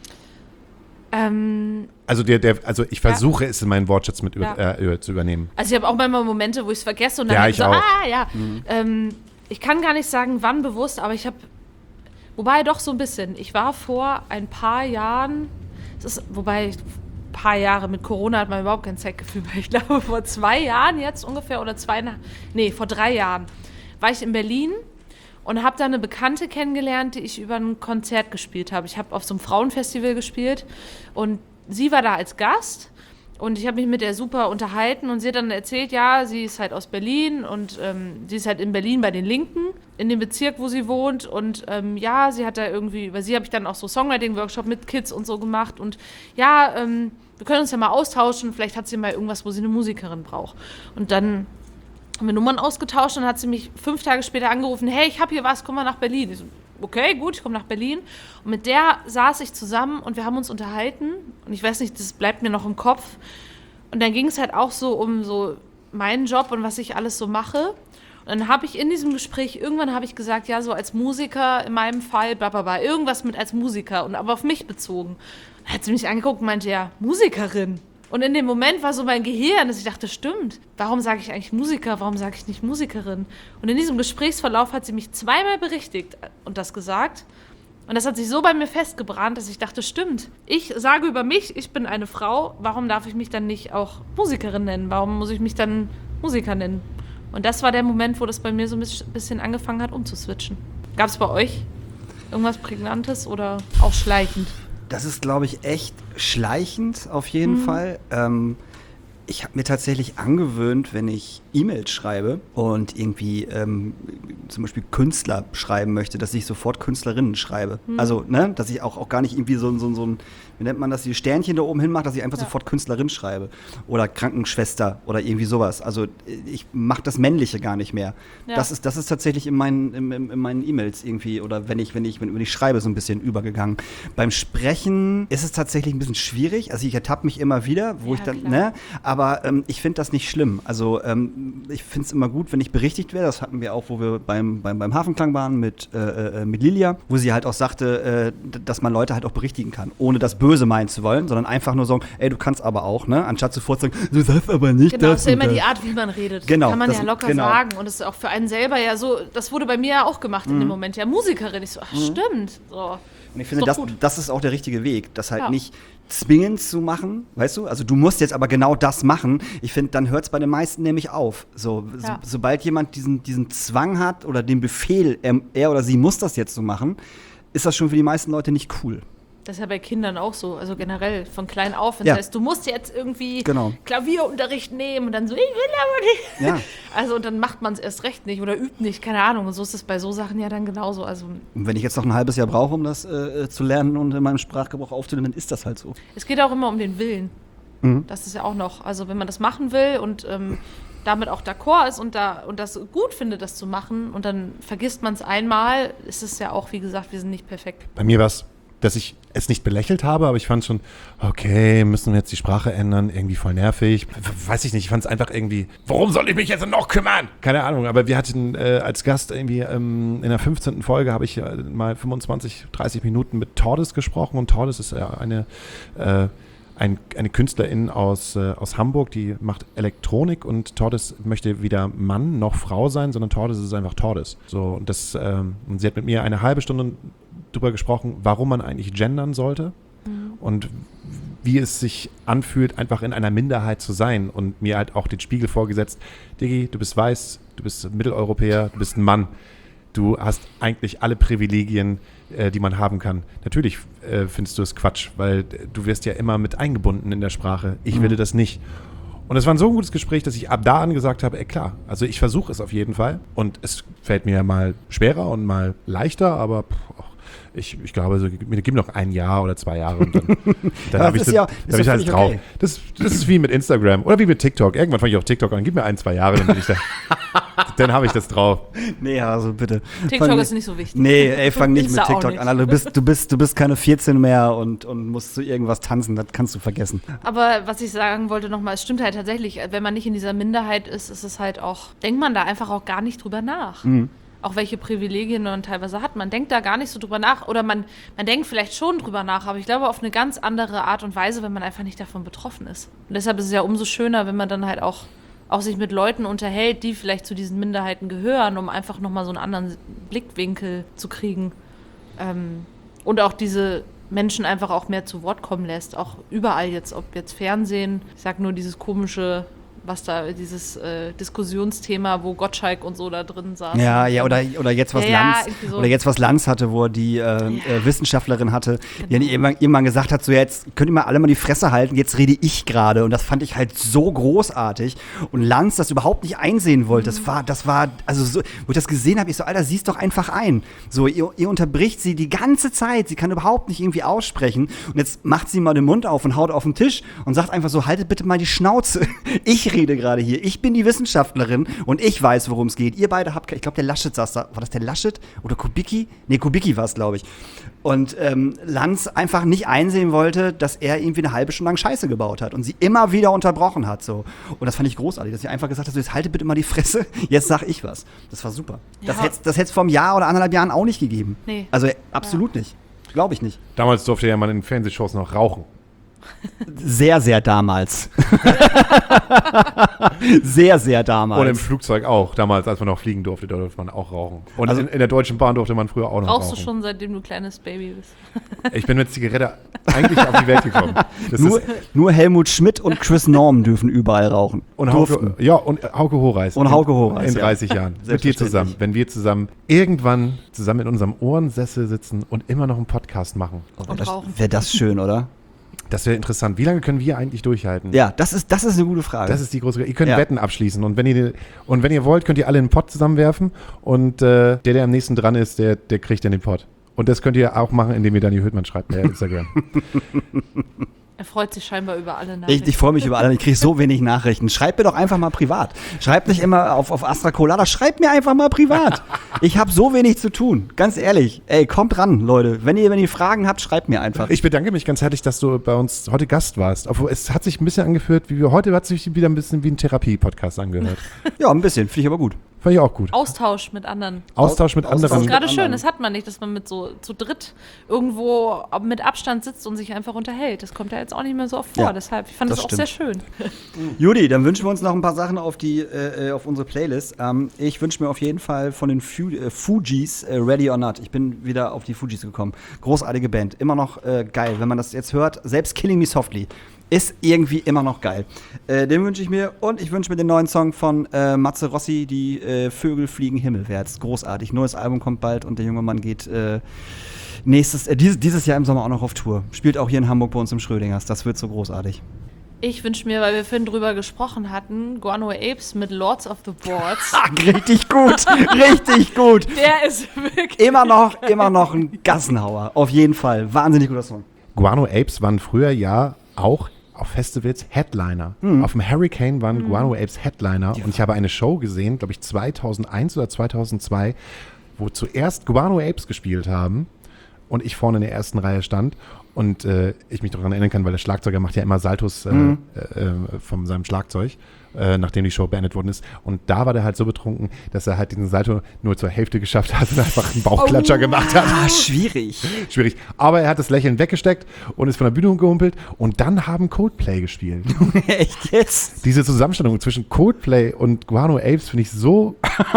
Also ich versuche es in meinen Wortschatz mit zu übernehmen. Also ich habe auch manchmal Momente, wo ich es vergesse und dann Ja, denk ich so, auch. Ich kann gar nicht sagen, wann bewusst, aber wobei doch so ein bisschen. Ich war vor ein paar Jahren, ein paar Jahre mit Corona hat man überhaupt kein Zeitgefühl mehr. Ich glaube, vor 2 Jahren jetzt ungefähr vor 3 Jahren war ich in Berlin und habe da eine Bekannte kennengelernt, die ich über ein Konzert gespielt habe. Ich habe auf so einem Frauenfestival gespielt und sie war da als Gast und ich habe mich mit der super unterhalten und sie hat dann erzählt, ja, sie ist halt aus Berlin und sie ist halt in Berlin bei den Linken, in dem Bezirk, wo sie wohnt und sie hat da über sie habe ich dann auch so Songwriting-Workshop mit Kids und so gemacht und wir können uns ja mal austauschen, vielleicht hat sie mal irgendwas, wo sie eine Musikerin braucht. Und dann haben wir Nummern ausgetauscht und dann hat sie mich 5 Tage später angerufen, hey, ich habe hier was, komm mal nach Berlin. Ich so, okay, gut, ich komme nach Berlin. Und mit der saß ich zusammen und wir haben uns unterhalten. Und ich weiß nicht, das bleibt mir noch im Kopf. Und dann ging es halt auch so um so meinen Job und was ich alles so mache. Und dann habe ich in diesem Gespräch, irgendwann habe ich gesagt, ja, so als Musiker in meinem Fall, blablabla, irgendwas mit als Musiker und aber auf mich bezogen. Dann hat sie mich angeguckt und meinte, ja, Musikerin. Und in dem Moment war so mein Gehirn, dass ich dachte, stimmt, warum sage ich eigentlich Musiker, warum sage ich nicht Musikerin? Und in diesem Gesprächsverlauf hat sie mich zweimal berichtigt und das gesagt. Und das hat sich so bei mir festgebrannt, dass ich dachte, stimmt, ich sage über mich, ich bin eine Frau, warum darf ich mich dann nicht auch Musikerin nennen? Warum muss ich mich dann Musiker nennen? Und das war der Moment, wo das bei mir so ein bisschen angefangen hat, umzuswitchen. Gab es bei euch irgendwas Prägnantes oder auch schleichend? Das ist, glaube ich, echt schleichend auf jeden Fall. Ich habe mir tatsächlich angewöhnt, wenn ich E-Mails schreibe und irgendwie zum Beispiel Künstler schreiben möchte, dass ich sofort Künstlerinnen schreibe. Also, ne, dass ich auch gar nicht irgendwie so ein, wie nennt man das, die Sternchen da oben hin mache, dass ich einfach sofort Künstlerin schreibe. Oder Krankenschwester oder irgendwie sowas. Also ich mache das Männliche gar nicht mehr. Ja. Das ist tatsächlich in meinen E-Mails irgendwie, oder wenn ich schreibe, so ein bisschen übergegangen. Beim Sprechen ist es tatsächlich ein bisschen schwierig. Also ich ertappe mich immer wieder, wo ich dann, klar. Ne, aber ich finde das nicht schlimm. Also ich finde es immer gut, wenn ich berichtigt werde. Das hatten wir auch, wo wir beim Hafenklang waren mit Lilia, wo sie halt auch sagte, dass man Leute halt auch berichtigen kann, ohne das böse meinen zu wollen, sondern einfach nur sagen, ey, du kannst aber auch, ne? Anstatt sofort zu sagen, du sagst aber nicht genau, das. Genau, ist ja immer die Art, wie man redet. Genau. Kann man ja locker sagen. Und das ist auch für einen selber ja so, das wurde bei mir ja auch gemacht in dem Moment. Ja, Musikerin. Ich so, ach, stimmt. So. Und ich finde, das ist auch der richtige Weg, das halt nicht zwingend zu machen, weißt du? Also du musst jetzt aber genau das machen. Ich finde, dann hört es bei den meisten nämlich auf. Sobald jemand diesen Zwang hat oder den Befehl, er oder sie muss das jetzt so machen, ist das schon für die meisten Leute nicht cool. Das ist ja bei Kindern auch so, also generell von klein auf. Das heißt, du musst jetzt irgendwie Klavierunterricht nehmen und dann so, ich will aber nicht. Ja. Also und dann macht man es erst recht nicht oder übt nicht, keine Ahnung. Und so ist es bei so Sachen ja dann genauso. Also, und wenn ich jetzt noch ein halbes Jahr brauche, um das zu lernen und in meinem Sprachgebrauch aufzunehmen, dann ist das halt so. Es geht auch immer um den Willen. Das ist ja auch noch, also wenn man das machen will und damit auch d'accord ist und das gut findet, das zu machen und dann vergisst man es einmal, ist es ja auch, wie gesagt, wir sind nicht perfekt. Bei mir war es, dass ich es nicht belächelt habe, aber ich fand schon, okay, müssen wir jetzt die Sprache ändern, irgendwie voll nervig. Weiß ich nicht, ich fand es einfach irgendwie, warum soll ich mich jetzt noch kümmern? Keine Ahnung, aber wir hatten als Gast irgendwie in der 15. Folge habe ich mal 25, 30 Minuten mit Tordes gesprochen und Tordes ist eine Künstlerin aus Hamburg, die macht Elektronik und Tordes möchte weder Mann noch Frau sein, sondern Tordes ist einfach Tordes. So, und und sie hat mit mir eine halbe Stunde drüber gesprochen, warum man eigentlich gendern sollte und wie es sich anfühlt, einfach in einer Minderheit zu sein und mir halt auch den Spiegel vorgesetzt, Diggi, du bist weiß, du bist Mitteleuropäer, du bist ein Mann, du hast eigentlich alle Privilegien, die man haben kann. Natürlich findest du es Quatsch, weil du wirst ja immer mit eingebunden in der Sprache. Ich will das nicht. Und es war ein so gutes Gespräch, dass ich ab da an gesagt habe, klar, also ich versuche es auf jeden Fall und es fällt mir mal schwerer und mal leichter, aber ich glaube, mir gibt noch 1 Jahr oder 2 Jahre und dann habe ich alles drauf. Okay. Das ist wie mit Instagram oder wie mit TikTok. Irgendwann fange ich auch TikTok an. Gib mir 1, 2 Jahre, dann bin ich da. Dann habe ich das drauf. Nee, also bitte. TikTok ist nicht so wichtig. Nee, ey, fang nicht mit TikTok an. Du bist keine 14 mehr und musst zu irgendwas tanzen. Das kannst du vergessen. Aber was ich sagen wollte nochmal, es stimmt halt tatsächlich, wenn man nicht in dieser Minderheit ist es halt auch, denkt man da einfach auch gar nicht drüber nach. Auch welche Privilegien man teilweise hat. Man denkt da gar nicht so drüber nach oder man denkt vielleicht schon drüber nach, aber ich glaube auf eine ganz andere Art und Weise, wenn man einfach nicht davon betroffen ist. Und deshalb ist es ja umso schöner, wenn man dann halt auch sich mit Leuten unterhält, die vielleicht zu diesen Minderheiten gehören, um einfach nochmal so einen anderen Blickwinkel zu kriegen. Und auch diese Menschen einfach auch mehr zu Wort kommen lässt. Auch überall jetzt, ob jetzt Fernsehen, ich sag nur dieses komische, was da, dieses Diskussionsthema, wo Gottschalk und so da drin saßen. Ja, oder jetzt was Lanz, so. Oder jetzt was Lanz hatte, wo er die Wissenschaftlerin hatte, die irgendwann gesagt hat, so jetzt könnt ihr mal alle mal die Fresse halten, jetzt rede ich gerade. Und das fand ich halt so großartig. Und Lanz das überhaupt nicht einsehen wollte. Das war, also so, wo ich das gesehen habe, ich so, Alter, sieh's doch einfach ein. So, ihr unterbricht sie die ganze Zeit, sie kann überhaupt nicht irgendwie aussprechen. Und jetzt macht sie mal den Mund auf und haut auf den Tisch und sagt einfach so, haltet bitte mal die Schnauze. Ich rede gerade hier. Ich bin die Wissenschaftlerin und ich weiß, worum es geht. Ihr beide habt, ich glaube, der Laschet saß da. War das der Laschet oder Kubicki? Nee, Kubicki war es, glaube ich. Und Lanz einfach nicht einsehen wollte, dass er irgendwie eine halbe Stunde lang Scheiße gebaut hat und sie immer wieder unterbrochen hat. So. Und das fand ich großartig, dass sie einfach gesagt hat, so, jetzt haltet bitte mal die Fresse, jetzt sag ich was. Das war super. Ja. Das hätte es vor einem Jahr oder 1,5 Jahren auch nicht gegeben. Nee. Also absolut nicht. Glaube ich nicht. Damals durfte ja man in Fernsehshows noch rauchen. Sehr, sehr damals. Sehr, sehr damals. Und im Flugzeug auch. Damals, als man noch fliegen durfte, da durfte man auch rauchen. Und Also- in der Deutschen Bahn durfte man früher auch noch Rauchst rauchen. du schon, seitdem du kleines Baby bist? Ich bin mit Zigarette eigentlich auf die Welt gekommen. Das Nur Helmut Schmidt und Chris Norman dürfen überall rauchen. und Durften. Hauke Horeis. Und Hauke Horeis, In ja. 30 Jahren. Mit dir Selbstverständlich. zusammen. Wenn wir zusammen irgendwann zusammen in unserem Ohrensessel sitzen und immer noch einen Podcast machen. Und rauchen. Wäre das schön, oder? Das wäre interessant. Wie lange können wir eigentlich durchhalten? Ja, das ist eine gute Frage. Das ist die große. Ihr könnt Ja. Wetten abschließen und wenn ihr wollt, könnt ihr alle einen Pott zusammenwerfen und der am nächsten dran ist, der kriegt dann den Pott. Und das könnt ihr auch machen, indem ihr Dani Hüttmann schreibt bei Instagram. Er freut sich scheinbar über alle Nachrichten. Ich freue mich über alle. Ich kriege so wenig Nachrichten. Schreibt mir doch einfach mal privat. Schreibt nicht immer auf Astra Colada. Schreibt mir einfach mal privat. Ich habe so wenig zu tun. Ganz ehrlich. Ey, kommt ran, Leute. Wenn ihr Fragen habt, schreibt mir einfach. Ich bedanke mich ganz herzlich, dass du bei uns heute Gast warst. Obwohl es hat sich ein bisschen angeführt, heute hat sich wieder ein bisschen wie ein Therapie-Podcast angehört. Ja, ein bisschen. Finde ich aber gut. Fand ich auch gut. Austausch mit anderen. Austausch mit Austausch Das anderen. ist gerade anderen. schön, das hat man nicht, dass man mit so zu dritt irgendwo mit Abstand sitzt und sich einfach unterhält. Das kommt ja jetzt auch nicht mehr so oft vor. Ja, Deshalb, ich fand das das auch stimmt. sehr schön. Judy, dann wünschen wir uns noch ein paar Sachen auf unsere Playlist. Ich wünsche mir auf jeden Fall von den Fugees Ready or Not. Ich bin wieder auf die Fugees gekommen. Großartige Band. Immer noch geil. Wenn man das jetzt hört, selbst Killing Me Softly ist irgendwie immer noch geil. Den wünsche ich mir. Und ich wünsche mir den neuen Song von Matze Rossi, die Vögel fliegen himmelwärts. Großartig. Neues Album kommt bald und der junge Mann geht dieses Jahr im Sommer auch noch auf Tour. Spielt auch hier in Hamburg bei uns im Schrödingers. Das wird so großartig. Ich wünsche mir, weil wir vorhin drüber gesprochen hatten, Guano Apes mit Lords of the Boards. Richtig gut. Richtig gut. Der ist wirklich... Immer noch ein Gassenhauer. Auf jeden Fall. Wahnsinnig guter Song. Guano Apes waren früher ja auch auf Festivals Headliner. Auf dem Hurricane waren Guano Apes Headliner und ich habe eine Show gesehen, glaube ich 2001 oder 2002, wo zuerst Guano Apes gespielt haben und ich vorne in der ersten Reihe stand und ich mich daran erinnern kann, weil der Schlagzeuger macht ja immer Saltos von seinem Schlagzeug, nachdem die Show beendet worden ist. Und da war der halt so betrunken, dass er halt diesen Salto nur zur Hälfte geschafft hat und einfach einen Bauchklatscher gemacht hat. Ah, schwierig. Schwierig. Aber er hat das Lächeln weggesteckt und ist von der Bühne gehumpelt und dann haben Coldplay gespielt. Echt jetzt? Diese Zusammenstellung zwischen Coldplay und Guano Apes finde ich so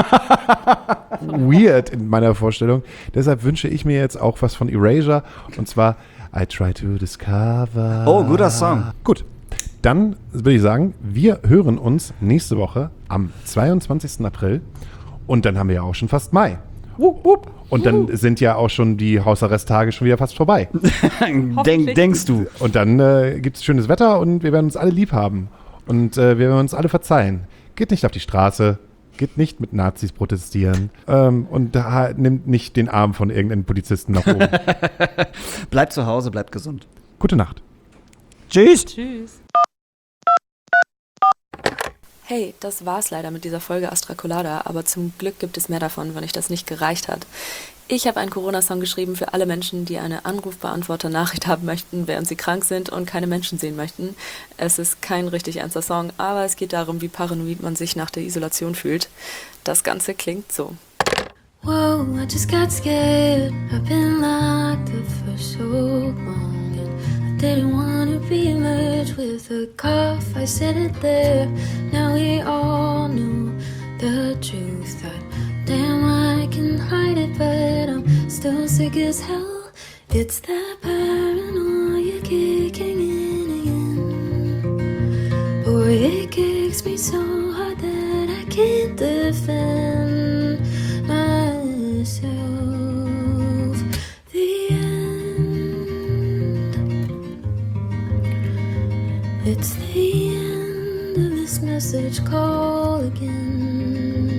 weird in meiner Vorstellung. Deshalb wünsche ich mir jetzt auch was von Erasure und zwar I Try to Discover. Oh, guter Song. Gut. Dann würde ich sagen, wir hören uns nächste Woche am 22. April und dann haben wir ja auch schon fast Mai. Und dann sind ja auch schon die Hausarresttage schon wieder fast vorbei. Denkst du? Und dann gibt es schönes Wetter und wir werden uns alle lieb haben. Und wir werden uns alle verzeihen. Geht nicht auf die Straße, geht nicht mit Nazis protestieren und nimmt nicht den Arm von irgendeinem Polizisten nach oben. Bleibt zu Hause, bleibt gesund. Gute Nacht. Tschüss. Tschüss. Hey, das war's leider mit dieser Folge Astra Colada, aber zum Glück gibt es mehr davon, wenn euch das nicht gereicht hat. Ich habe einen Corona-Song geschrieben für alle Menschen, die eine Anrufbeantworter-Nachricht haben möchten, während sie krank sind und keine Menschen sehen möchten. Es ist kein richtig ernster Song, aber es geht darum, wie paranoid man sich nach der Isolation fühlt. Das Ganze klingt so. Whoa, I just got scared. I've been locked up for so long, and I didn't want to be merged with a cough. I said it there. Now we all know the truth. Thought, damn, I can hide it, but I'm still sick as hell. It's that paranoia kicking in again. Boy, it kicks me so hard that I can't defend myself. The end. It's the end of this message call again.